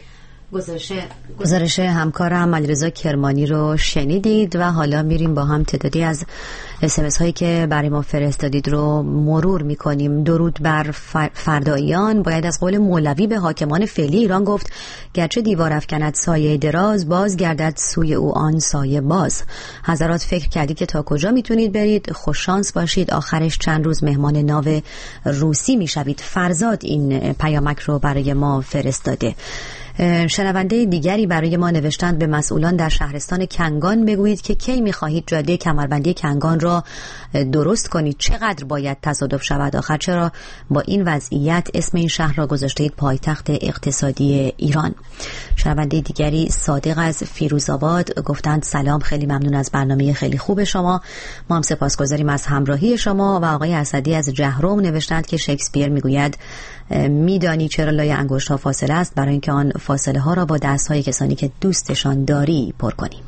گزارش گزارش همکارم علیرضا کرمانی رو شنیدید و حالا میریم با هم تعدادی از اسمس هایی که برای ما فرستادید رو مرور میکنیم. درود بر فرداییان. باید از قول مولوی به حاکمان فعلی ایران گفت گرچه دیوار افکند سایه دراز، باز گردد سوی او آن سایه باز. حضرات فکر کردید که تا کجا میتونید برید؟ خوش شانس باشید، آخرش چند روز مهمان ناو روسی میشوید. فرزاد این پیامک رو برای ما فرستاده. شنونده دیگری برای ما نوشتند به مسئولان در شهرستان کنگان بگویید که کی می‌خواهید جاده کمربندی کنگان را درست کنید، چقدر باید تصادف شود، آخر چرا با این وضعیت اسم این شهر را گذاشتید پایتخت اقتصادی ایران. شنونده دیگری صادق از فیروزآباد گفتند سلام، خیلی ممنون از برنامه خیلی خوب شما، ما هم سپاسگزاریم از همراهی شما. و آقای اسدی از جهرم نوشتند که شکسپیر میگوید میدانی چرا لای انگشت ها فاصله است؟ برای اینکه آن فاصله ها را با دست های کسانی که دوستشان داری پر کنیم.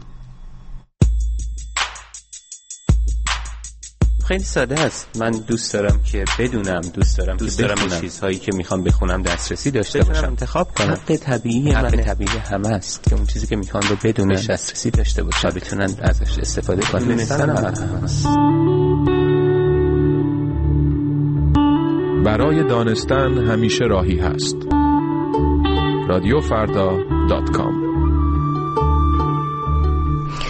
خیلی ساده است. من دوست دارم که بدونم، دوست دارم دوست که دارم این چیزهایی که میخوام بخونم دسترسی داشته باشم، انتخاب کنم. حق طبیعی حق طبیعی همه است که اون چیزی که میخوام رو بدونن، دسترسی داشته باشن و بتونن ازش استفاده کنن. دونستن هم هست. برای دانستن همیشه راهی هست. رادیو فردا دات کام.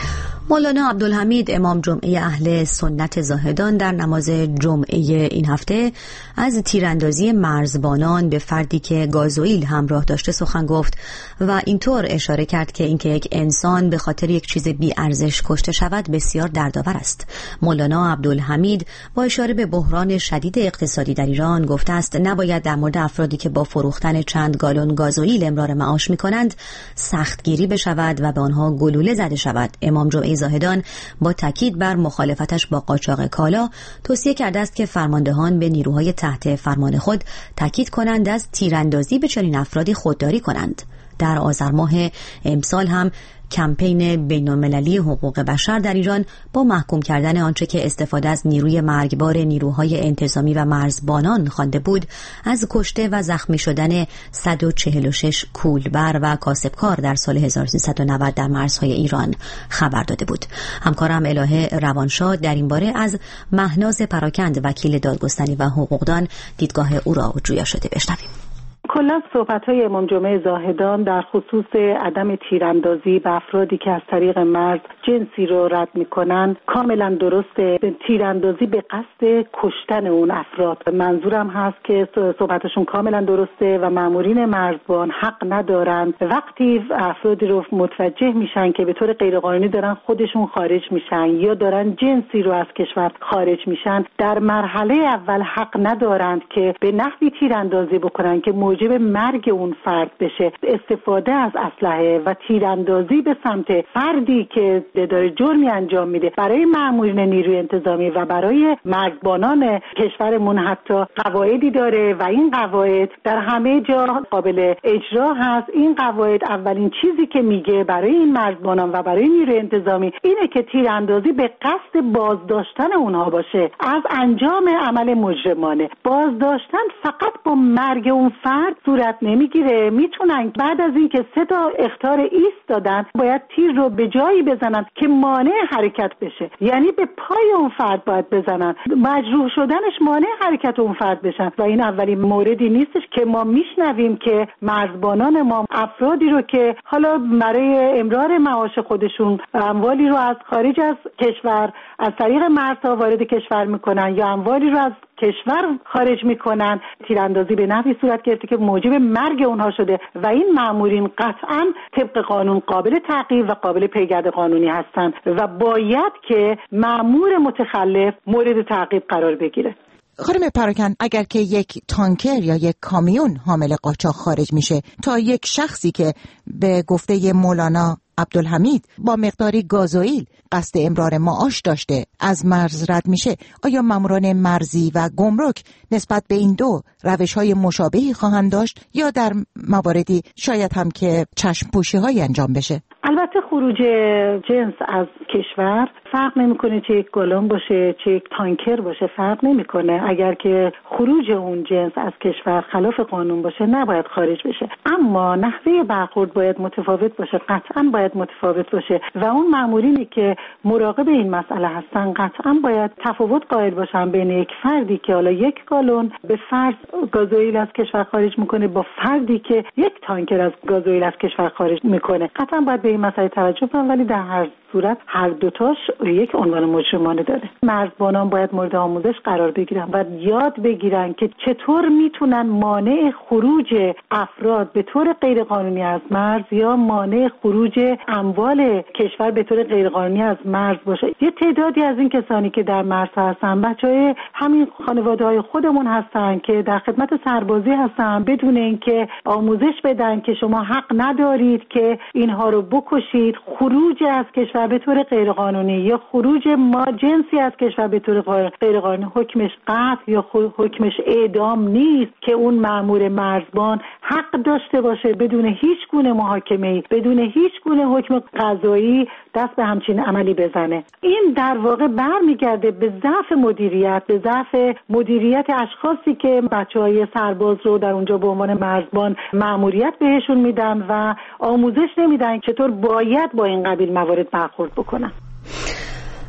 مولانا عبدالحمید امام جمعه اهل سنت زاهدان در نماز جمعه این هفته از تیراندازی مرزبانان به فردی که گازوئیل همراه داشته سخن گفت و اینطور اشاره کرد که اینکه یک انسان به خاطر یک چیز بی ارزش کشته شود بسیار دردآور است. مولانا عبدالحمید با اشاره به بحران شدید اقتصادی در ایران گفته است نباید در مورد افرادی که با فروختن چند گالون گازوئیل امرار معاش می‌کنند سختگیری بشود و به آنها گلوله زده شود. امام جمعه زاهدان با تاکید بر مخالفتش با قاچاق کالا توصیه کرده است که فرماندهان به نیروهای تحت فرمان خود تاکید کنند از تیراندازی به چنین افرادی خودداری کنند. در آذر ماه امسال هم کمپین بین‌المللی حقوق بشر در ایران با محکوم کردن آنچه که استفاده از نیروی مرگبار نیروهای انتظامی و مرزبانان خوانده بود از کشته و زخمی شدن صد و چهل و شش کولبر و کاسبکار در سال هزار و سیصد و نود در مرزهای ایران خبر داده بود. همکارم الهه روانشاد در این باره از مهناز پراکند وکیل دادگستری و حقوقدان دیدگاه او را جویا شده بشنویم. کلا صحبت‌های امام جمعه زاهدان در خصوص عدم تیراندازی به افرادی که از طریق مرز جنسی رو رد می‌کنن کاملا درسته. تیراندازی به قصد کشتن اون افراد. منظورم هست که صحبتشون کاملا درسته و مامورین مرزبان حق ندارن وقتی افرادی رو متوجه میشن که به طور غیرقانونی دارن خودشون خارج میشن یا دارن جنسی رو از کشور خارج میشن در مرحله اول حق ندارند که به نحوی تیراندازی بکنن که موجب مرگ اون فرد بشه. استفاده از اسلحه و تیراندازی به سمت فردی که داره جرمی انجام میده برای مامورین نیروی انتظامی و برای مرزبانان کشورمون حتی قواعدی داره و این قواعد در همه جا قابل اجرا هست. این قواعد اولین چیزی که میگه برای این مرزبانان و برای نیروی انتظامی اینه که تیراندازی به قصد بازداشتن اونها باشه از انجام عمل مجرمانه. بازداشتن فقط با مرگ اون فرد صورت نمیگیره. میتونن بعد از اینکه سه تا اخطار ایست دادن باید تیر رو به جایی بزنن که مانع حرکت بشه، یعنی به پای اون فرد باید بزنن، مجروح شدنش مانع حرکت اون فرد بشن. و این اولین موردی نیستش که ما میشنویم که مرزبانان ما افرادی رو که حالا برای امرار معاش خودشون اموالی رو از خارج از کشور از طریق مرزها وارد کشور میکنن یا اموالی رو از کشور خارج میکنن تیراندازی به نحوی صورت گرفته که موجب مرگ اونها شده و این مامورین قطعا طبق قانون قابل تعقیب و قابل پیگرد قانونی هستند و باید که مامور متخلف مورد تعقیب قرار بگیره. خانم پراکند، اگر که یک تانکر یا یک کامیون حامل قاچاق خارج میشه تا یک شخصی که به گفته مولانا عبدالحمید با مقداری گازوئیل قصد امرار معاش داشته از مرز رد میشه، آیا ماموران مرزی و گمرک نسبت به این دو روش‌های مشابهی خواهند داشت یا در مواردی شاید هم که چشم پوشی های انجام بشه؟ البته خروج جنس از کشور فرق نمیکنه چه یک گالون باشه چه یک تانکر باشه، فرق نمیکنه. اگر که خروج اون جنس از کشور خلاف قانون باشه نباید خارج بشه، اما نحوه برخورد باید متفاوت باشه، قطعا باید متفاوت باشه و اون مامورینی که مراقب این مسئله هستن قطعا باید تفاوت قائل باشن بین یک فردی که حالا یک گالون به فرض گازوئیل از کشور خارج میکنه با فردی که یک تانکر از گازوئیل از کشور خارج میکنه. قطعا باید به این مسئله توجه کنن، ولی در هر صورت هر دوتاش یک عنوان مجرمانه داره. مرزبانان باید مورد آموزش قرار بگیرن و یاد بگیرن که چطور میتونن مانع خروج افراد به طور غیرقانونی از مرز یا مانع خروج اموال کشور به طور غیرقانونی از مرز باشه. یه تعدادی از این کسانی که در مرز هستن بچهای همین خانواده‌های خودمون هستن که در خدمت سربازی هستن بدون اینکه آموزش بدن که شما حق ندارید که اینها رو بکشید. خروج از کشور به طور غیرقانونی یا خروج ما جنسی از کشور به طور غیرقانونی حکمش قطع یا حکمش اعدام نیست که اون مأمور مرزبان حق داشته باشه بدون هیچ گونه محاکمه‌ای بدون هیچ گونه حکم قضایی دست به همچین عملی بزنه. این در واقع برمیگرده به ضعف مدیریت، به ضعف مدیریت اشخاصی که بچهای سرباز رو در اونجا به عنوان مرزبان مأموریت بهشون میدن و آموزش نمیدن چطور باید با این قبیل موارد برخورد بکنن.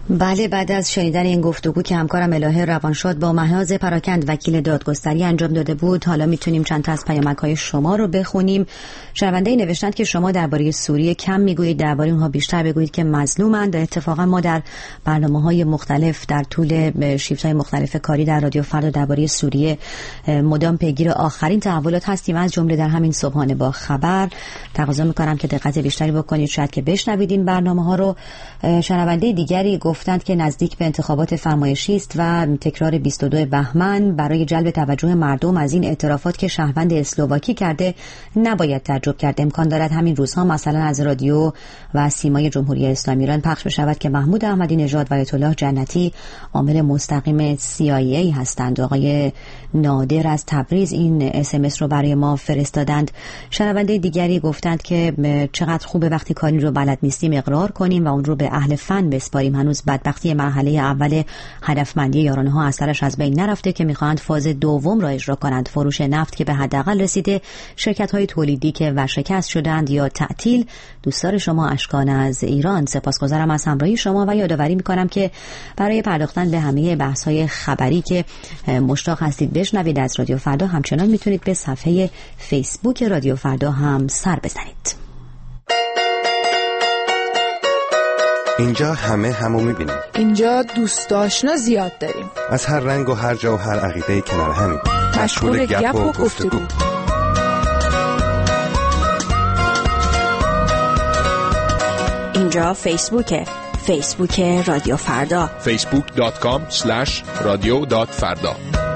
بله، بعد از شنیدن این گفتگو که همکارم الهه روانشاد با مهناز پراکند وکیل دادگستری انجام داده بود، حالا میتونیم چند تا از پیامک‌های شما رو بخونیم. شنونده‌ای نوشتند که شما درباره سوریه کم میگویید، درباره اونها بیشتر بگویید که مظلومند. اتفاقا ما در برنامه‌های مختلف در طول شیفت‌های مختلف کاری در رادیو فردا درباره سوریه مدام پیگیر آخرین تحولات هستیم، از جمله در همین صبحانه با خبر. تقاضا می‌کنم که دقت بیشتری بکنید، شاید که بشنوید این برنامه‌ها رو. شنونده دیگری گفتند که نزدیک به انتخابات فرمایشی است و تکرار بیست و دو بهمن برای جلب توجه مردم از این اعترافات که شهروند اسلواکی کرده نباید تعجب کرد. امکان دارد همین روزها مثلا از رادیو و سیمای جمهوری اسلامی ایران پخش بشود که محمود احمدی نژاد و آیت الله جنتی عامل مستقیم سی آی ای هستند. آقای نادر از تبریز این اس ام اس رو برای ما فرستادند. شنونده دیگری گفتند که چقدر خوبه وقتی کاری رو بلد نیستیم اقرار کنیم و اون رو به اهل فن بسپاریم. هنوز بدبختی مرحله اول هدفمندی یارانه ها اثرش از بین نرفته که میخواهند فاز دوم را اجرا کنند. فروش نفت که به حداقل رسیده، شرکت های تولیدی که ورشکست شدند یا تعطیل. دوستدار شما اشکان از ایران. سپاسگزارم از همراهی شما و یادآوری میکنم که برای پرداختن به همه بحث های خبری که مشتاق هستید بشنوید از رادیو فردا، همچنان میتونید به صفحه فیسبوک رادیو فردا هم سر بزنید. اینجا همه همو میبینیم. اینجا دوست آشنا زیاد داریم. از هر رنگ و هر جا و هر عقیده کنار همیم. مشغول گپ و گفتگو. اینجا فیسبوکه. فیسبوک رادیو فردا. فیسبوک دات کام اسلش رادیو دات فردا.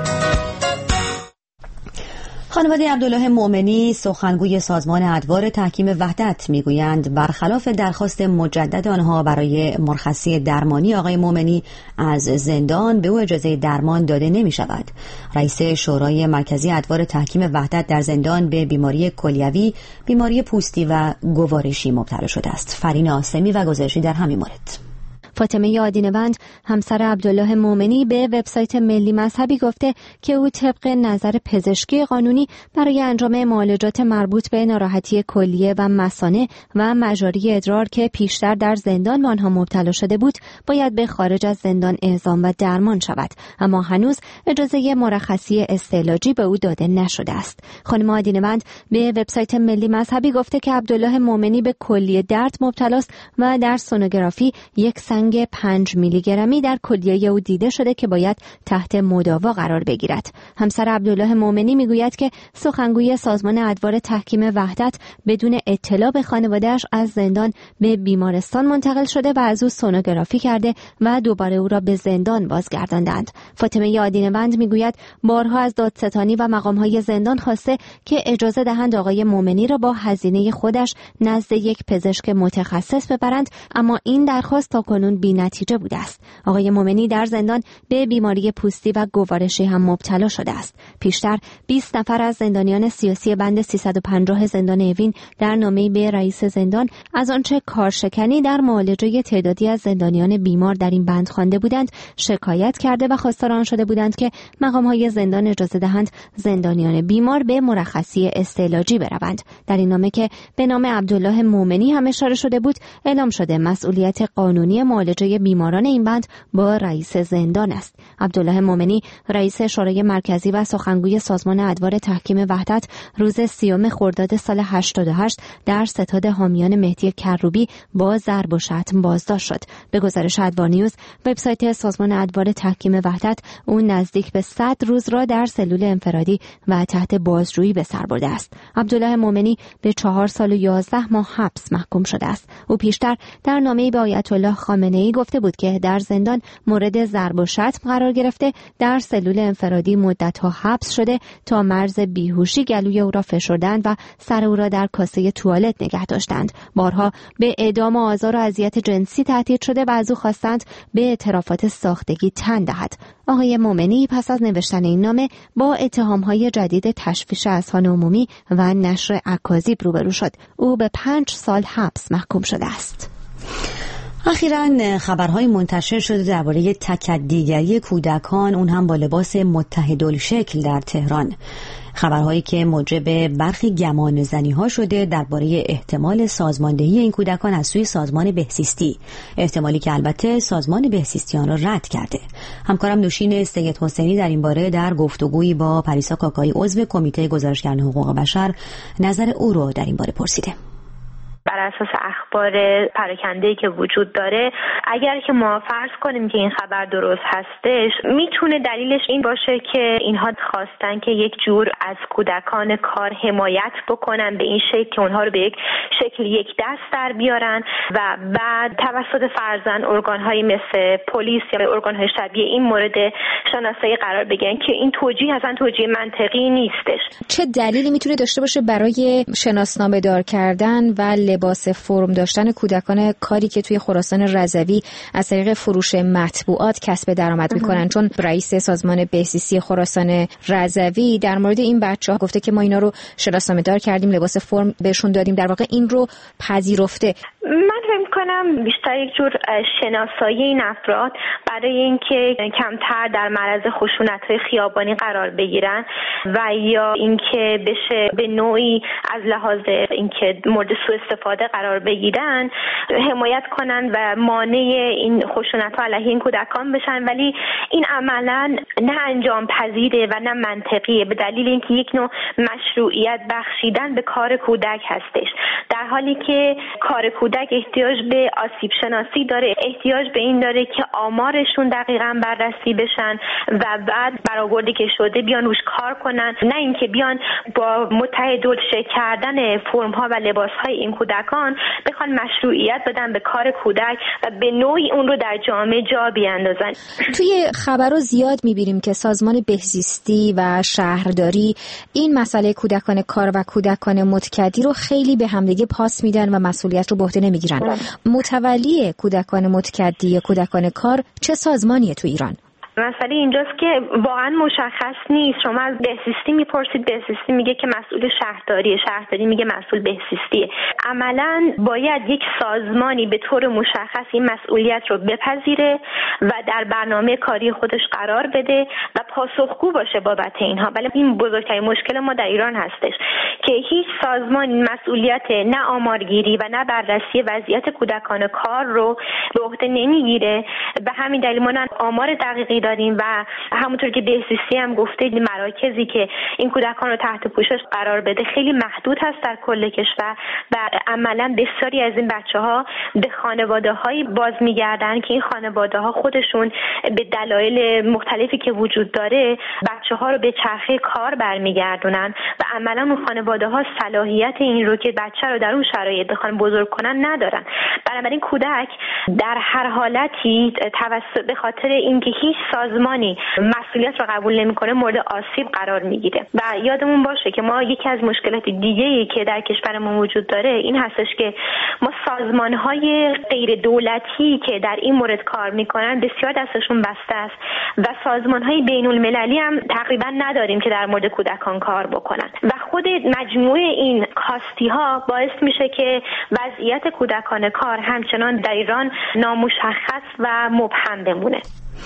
خانواده عبدالله مومنی سخنگوی سازمان ادوار تحکیم وحدت میگویند برخلاف درخواست مجدد آنها برای مرخصی درمانی آقای مومنی از زندان به او اجازه درمان داده نمی شود. رئیس شورای مرکزی ادوار تحکیم وحدت در زندان به بیماری کلیوی، بیماری پوستی و گوارشی مبتلا شده است. فرین آسمی و گزارشی در همین مورد. فاطمه یادینوند همسر عبدالله مومنی به وبسایت ملی مذهبی گفته که او طبق نظر پزشکی قانونی برای انجام معالجات مربوط به ناراحتی کلیه و مثانه و مجاری ادرار که پیشتر در زندان به آنها مبتلا شده بود باید به خارج از زندان اعزام و درمان شود، اما هنوز اجازه مرخصی استعلاجی به او داده نشده است. خانم یادینوند به وبسایت ملی مذهبی گفته که عبدالله مومنی به کلیه درد مبتلاست و در سونوگرافی یک سنگ پنج میلی گرمی در کلیه او دیده شده که باید تحت مداوا قرار بگیرد. همسر عبدالله مومنی میگوید که سخنگوی سازمان ادوار تحکیم وحدت بدون اطلاع به خانواده‌اش از زندان به بیمارستان منتقل شده و از او سونوگرافی کرده و دوباره او را به زندان بازگرداندند. فاطمه یادینوند میگوید بارها از دادستانی و مقام‌های زندان خواسته که اجازه دهند آقای مومنی را با هزینه خودش نزد یک پزشک متخصص ببرند، اما این درخواست تاکنون بی نتیجه بوده است. آقای مومنی در زندان به بیماری پوستی و گوارشی هم مبتلا شده است. پیشتر بیست نفر از زندانیان سیاسی بند سیصد و پنجاه زندان اوین در نامه‌ای به رئیس زندان از آنچه کارشکنی در معالجه تعدادی از زندانیان بیمار در این بند خوانده بودند شکایت کرده و خواستار آن شده بودند که مقام‌های زندان اجازه دهند زندانیان بیمار به مرخصی استعلاجی بروند. در این نامه که به نام عبدالله مومنی هم اشاره شده بود اعلام شده مسئولیت قانونی معالجه بیماران این بند با رئیس زندان است. عبدالله مومنی رئیس شورای مرکزی و سخنگوی سازمان ادوار تحکیم وحدت روز سیوم خرداد سال هشتاد و هشت در ستاد حامیان مهدی کروبی با ضرب و شتم بازداشت شد. به گزارش ادوار نیوز وبسایت سازمان ادوار تحکیم وحدت او نزدیک به صد روز را در سلول انفرادی و تحت بازجویی به سر برده است. عبدالله مومنی به چهار سال و یازده ماه حبس محکوم شده است. او پیشتر در نامه‌ای به آیت الله خامنه‌ای گفته بود که در زندان مورد ضرب و شتم قرار گرفته، در سلول انفرادی مدت‌ها حبس شده، تا مرز بیهوشی گلوی او را فشردند و سر او را در کاسه توالت نگه داشتند. بارها به اعدام و آزار و اذیت جنسی تهدید شده و از او خواستند به اعترافات ساختگی تن دهد. آقای مومنی پس از نوشتن این نامه با اتهام‌های جدید تشویش اذهان عمومی و نشر اکاذیب روبرو شد. او به پنج سال حبس محکوم شده است. اخیراً خبرهای منتشر شده درباره تکدیگری کودکان، اون هم با لباس متحدالشکل در تهران. خبرهایی که موجب برخی گمان زنی ها شده درباره احتمال سازماندهی این کودکان از سوی سازمان بهزیستی، احتمالی که البته سازمان بهزیستی آن را رد کرده. همکارم نوشین سید حسینی در این باره در گفتگویی با پریسا کاکایی عضو کمیته گزارشگران حقوق بشر نظر او را در این باره پرسیده. بر اساس اخبار پراکنده‌ای که وجود داره، اگر که ما فرض کنیم که این خبر درست هستش، میتونه دلیلش این باشه که اینها خواستن که یک جور از کودکان کار حمایت بکنن به این شکل که اونها رو به یک شکل یک دست در بیارن و بعد توسط فرضاً ارگان‌هایی مثل پلیس یا ارگان‌های شبیه این مورد شناسایی قرار بگیرن که این توجیه اصلا توجیه منطقی نیستش. چه دلیلی میتونه داشته باشه برای شناسنامه دار کردن و لباس فرم داشتن کودکان کاری که توی خراسان رضوی از طریق فروش مطبوعات کسب درآمد میکنن؟ چون رئیس سازمان بهزیستی خراسان رضوی در مورد این بچه‌ها گفته که ما اینا رو شناسنامه دار کردیم، لباس فرم بهشون دادیم، در واقع این رو پذیرفته. من فکر می‌کنم بیشتر یک جور شناسایی این افراد برای اینکه کمتر در معرض خشونت‌های خیابانی قرار بگیرن و یا اینکه بشه به نوعی از لحاظ اینکه مورد سوء استفاده قرار بگیرن حمایت کنن و مانع این خشونت‌ها علیه این کودکان بشن، ولی این عملاً نه انجام پذیره و نه منطقیه، به دلیل اینکه یک نوع مشروعیت بخشیدن به کار کودک هستش، در حالی که کار کودک احتیاج به آسیب شناسی داره، احتیاج به این داره که آمارشون دقیقاً بررسی بشن و بعد برآوردی که شده بیان روش کار کنن، نه اینکه بیان با متحدالشکل کردن فرم‌ها و لباس‌های این کودکان بخوان مشروعیت بدن به کار کودک و به نوعی اون رو در جامعه جا بیاندازن. توی خبرو زیاد می‌بینیم که سازمان بهزیستی و شهرداری این مسئله کودکان کار و کودکان متکدی رو خیلی به همدیگه پاس میدن و مسئولیت رو به عهده نمیگیرن. متولی کودکان متکدی یا کودکان کار چه سازمانیه تو ایران؟ مسئله اینجاست که واقعا مشخص نیست. شما از بهزیستی میپرسید، بهزیستی میگه که مسئول شهرداریه، شهرداری میگه مسئول بهزیستیه. عملاً باید یک سازمانی به طور مشخص این مسئولیت رو بپذیره و در برنامه کاری خودش قرار بده و پاسخگو باشه بابت اینها. ولی این بزرگترین مشکل ما در ایران هستش که هیچ سازمانی مسئولیت نه آمارگیری و نه بررسی وضعیت کودکان کار رو به عهده نمیگیره. به همین دلیل ما نه آمار دقیقی داریم و همونطور که بهزیستی هم گفته مراکزی که این کودکان رو تحت پوشش قرار بده خیلی محدود هست در کل کشور و عملا بسیاری از این بچه‌ها به خانواده‌هایی باز میگردن که این خانواده‌ها خودشون به دلایل مختلفی که وجود داره بچه‌ها رو به چرخه کار برمیگردونن و عملا اون خانواده‌ها صلاحیت این رو که بچه رو در اون شرایط بخوان بزرگ کنن ندارن. بنابراین کودک در هر حالتی توسط به خاطر اینکه هیچ سازمانی مسئولیت رو قبول نمی‌کنه مورد آسیب قرار میگیره و یادمون باشه که ما یکی از مشکلات دیگه‌ای که در کشورمون وجود داره این هستش که ما سازمان‌های غیر دولتی که در این مورد کار می‌کنن بسیار دستشون بسته است و سازمان‌های بین‌المللی هم تقریبا نداریم که در مورد کودکان کار بکنن و خود مجموعه این کاستی‌ها باعث میشه که وضعیت کودکان کار همچنان در ایران نامشخص و مبهم بمونه.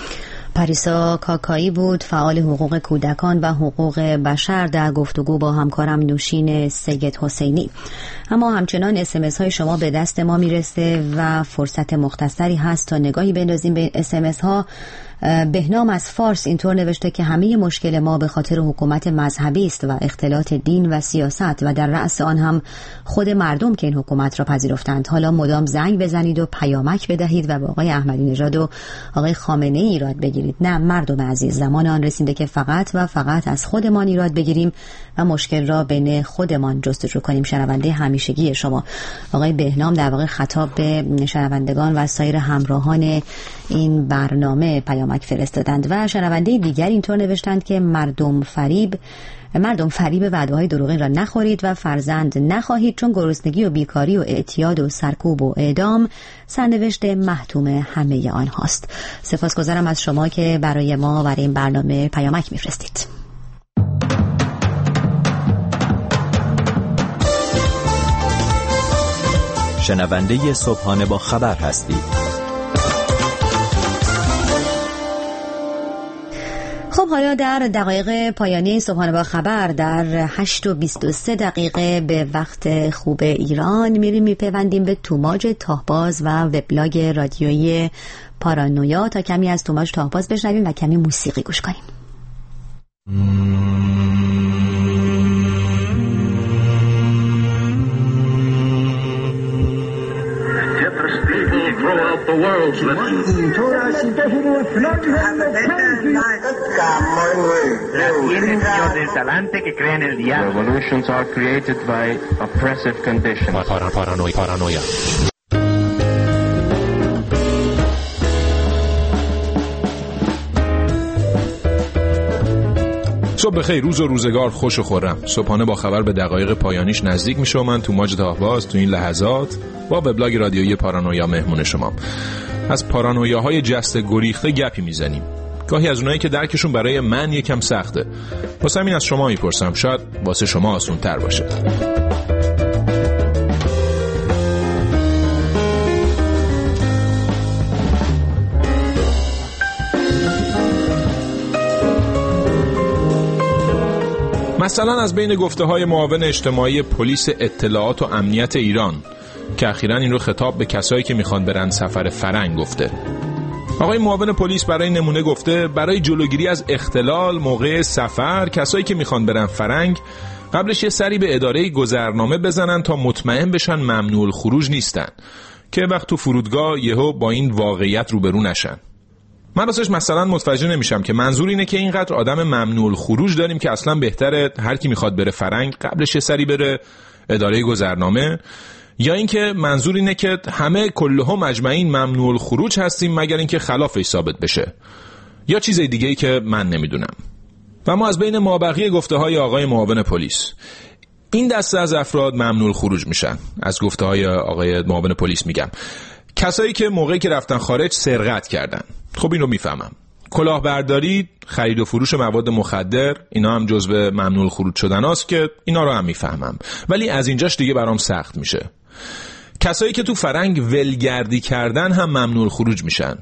پریسا کاکایی بود، فعال حقوق کودکان و حقوق بشر، در گفتگو با همکارم نوشین سید حسینی. اما همچنان اس ام اس های شما به دست ما میرسه و فرصت مختصری هست تا نگاهی بندازیم به اس ام اس ها. بهنام از فارس اینطور نوشته که همه مشکل ما به خاطر حکومت مذهبی است و اختلاط دین و سیاست و در رأس آن هم خود مردم که این حکومت را پذیرفتند. حالا مدام زنگ بزنید و پیامک بدهید و با آقای احمدی نژاد و آقای خامنه ای ایراد بگیرید. نه مردم عزیز، زمان آن رسیده که فقط و فقط از خودمان ایراد بگیریم و مشکل را بین خودمان جستجو کنیم. شنونده همیشگی شما آقای بهنام در واقع خطاب به شنوندگان و سایر همراهان این برنامه پیام فرستادند و شنونده دیگر اینطور نوشتند که مردم فریب مردم فریب وعده‌های دروغین را نخورید و فرزند نخواهید، چون گرسنگی و بیکاری و اعتیاد و سرکوب و اعدام سرنوشت محتوم همه آنهاست. سپاسگزارم از شما که برای ما برای این برنامه پیامک میفرستید. شنونده صبحانه با خبر هستید. خب حالا در دقایق پایانی صبحانه با خبر در هشت و بیست و سه دقیقه به وقت خوب ایران میریم میپیوندیم به توماج تاهباز و وبلاگ رادیویی پارانویا تا کمی از توماج تاهباز بشنویم و کمی موسیقی گوش کنیم. The world's listening. Revolutions are created by oppressive conditions. Paranoia. Paranoia. صبح بخیر، روز و روزگار خوش و خورم. صبحانه با خبر به دقایق پایانیش نزدیک میشه و من توماج تاهباز تو این لحظات با وبلاگ رادیویی پارانویا مهمون شما. از پارانویاهای جست گریخته گپی میزنیم، گاهی از اونایی که درکشون برای من یکم سخته. واسه همین از شما میپرسم، شاید واسه شما آسون تر باشه. مثلا از بین گفته‌های معاون اجتماعی پلیس اطلاعات و امنیت ایران که اخیراً این رو خطاب به کسایی که میخوان برن سفر فرنگ گفته. آقای معاون پلیس برای نمونه گفته برای جلوگیری از اختلال موقع سفر کسایی که میخوان برن فرنگ قبلش یه سری به اداره گذرنامه بزنن تا مطمئن بشن ممنوع الخروج نیستن که وقت تو فرودگاه یهو با این واقعیت روبرو نشن. من راستش مثلا متوجه نمیشم که منظور اینه که اینقدر آدم ممنوع الخروج داریم که اصلا بهتره هر کی میخواد بره فرنگ قبلش یه سری بره اداره گذرنامه، یا اینکه منظور اینه که همه کلهم اجمعین ممنوع الخروج هستیم مگر اینکه خلافش ثابت بشه، یا چیز دیگه‌ای که من نمیدونم. و ما از بین مابقی گفته‌های آقای معاون پلیس این دسته از افراد ممنوع الخروج میشن. از گفته‌های آقای معاون پلیس میگم کسایی که موقعی که رفتن خارج سرقت کردن. خب اینو میفهمم. کلاهبرداری، خرید و فروش مواد مخدر، اینا هم جزو ممنوع الخروج شدن هاست که اینا رو هم میفهمم، ولی از اینجاش دیگه برام سخت میشه. کسایی که تو فرنگ ولگردی کردن هم ممنوع الخروج میشن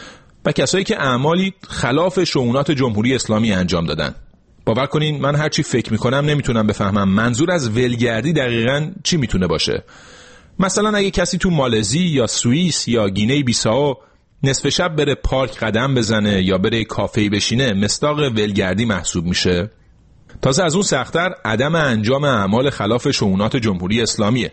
و کسایی که اعمالی خلاف شؤونات جمهوری اسلامی انجام دادن. باور کنین من هرچی فکر میکنم نمیتونم بفهمم منظور از ولگردی دقیقاً چی میتونه باشه. مثلا اگه کسی تو مالزی یا سوئیس یا گینه بیساو نصف شب بره پارک قدم بزنه یا بره کافه‌ای بشینه مصداق ولگردی محسوب میشه. تازه از اون سخت‌تر عدم انجام اعمال خلاف شؤونات جمهوری اسلامیه.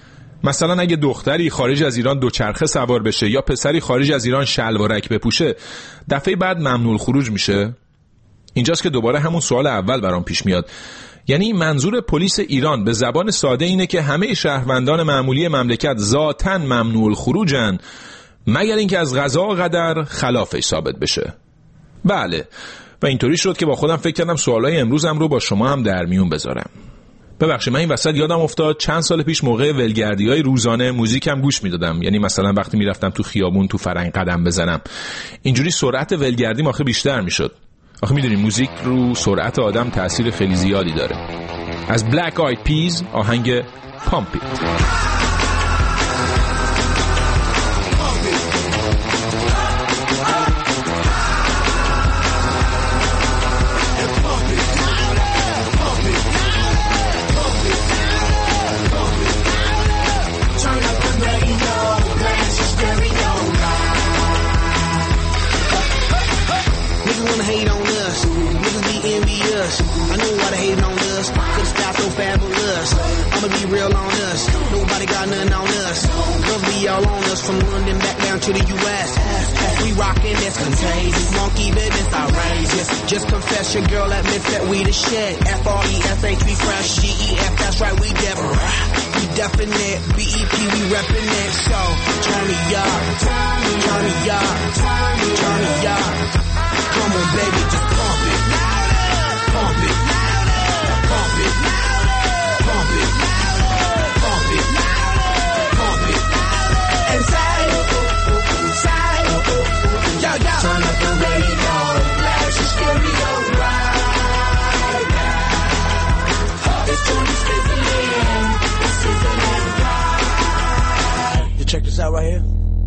مثلا اگه دختری خارج از ایران دوچرخه سوار بشه یا پسری خارج از ایران شلوارک بپوشه دفعه بعد ممنوع الخروج میشه. اینجاست که دوباره همون سوال اول برام پیش میاد، یعنی منظور پلیس ایران به زبان ساده اینه که همه شهروندان معمولی مملکت ذاتاً ممنوع الخروجن مگر اینکه از قضا و قدر خلافش ثابت بشه. بله، و اینطوری شد که با خودم فکر کردم سوالای امروزم رو با شما هم در میون بذارم. ببخشید من این وسط یادم افتاد چند سال پیش موقع ولگردی‌های روزانه موزیکم گوش میدادم، یعنی مثلا وقتی میرفتم تو خیابون تو فرنگ قدم بزنم اینجوری سرعت ولگردیم آخه بیشتر میشد. آخه میدونی موزیک رو سرعت آدم تأثیر خیلی زیادی داره. از بلک آید پیز آهنگ پامپ ایت. From London back down to the U S We rockin', that's contagious. Monkey business outrageous. Just confess your girl admits that we the shit. F R E S H we fresh. G E F that's right we different. We definite. B E P we reppin' it. So turn me up, turn me up, turn me up. Come on baby, just pump it, pump it, pump it, pump it, pump it, pump it. Inside, inside, yo, yo. Turn up the radio, blast your stereo right now. It's Tony sizzling, sizzling right. You check this out right here.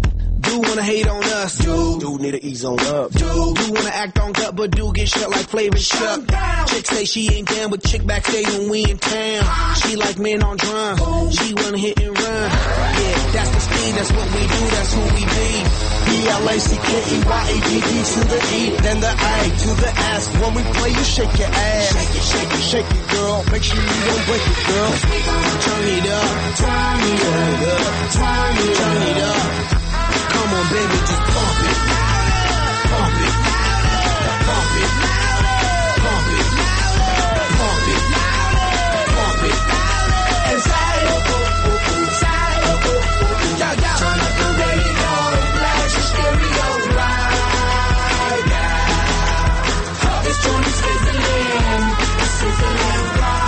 Do wanna hate on us. Do, do need to ease on up. Do, do wanna act on gut, but do get shut like Flavor Chuck. Chick say she ain't down with chick backstage when we in town. She like men on drum. She wanna hit and run. Yeah, that's the speed, that's what we do, that's who we be. B L A C K E Y A D D to the E, then the A to the S. When we play, you shake your ass. Shake it, shake it, shake it, girl. Make sure you don't break it, girl. Turn it up, turn it up, turn it up, turn it up. Come on, baby, just pump it, pump it, pump it, pump it, pump it, pump it, and say, oh, oh, oh, say, oh, oh, oh, yeah, yeah. Turn up the radio, blast your stereo right now. Oh, this joint is sizzling, sizzling right.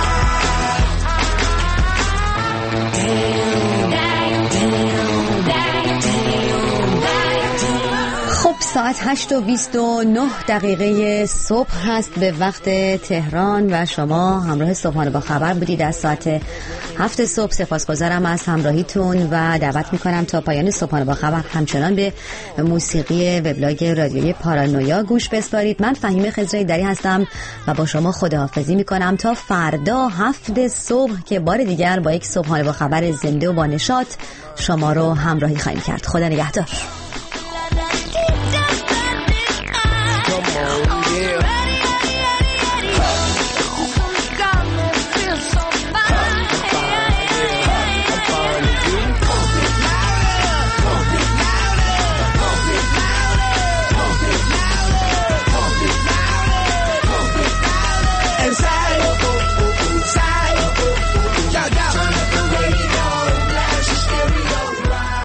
خب ساعت هشت و بیست و نه دقیقه صبح هست به وقت تهران و شما همراه صبحانه با خبر بودید از ساعت هفت صبح. سپاسگزارم از همراهیتون و دعوت میکنم تا پایان صبحانه با خبر همچنان به موسیقی وبلاگ رادیوی پارانویا گوش بسپارید. من فهیمه خضرایی‌دری هستم و با شما خداحافظی میکنم تا فردا هفت صبح که بار دیگر با یک صبحانه با خبر زنده و با نشاط شما رو همراهی خواهیم کرد. خدا نگهدار. Yeah.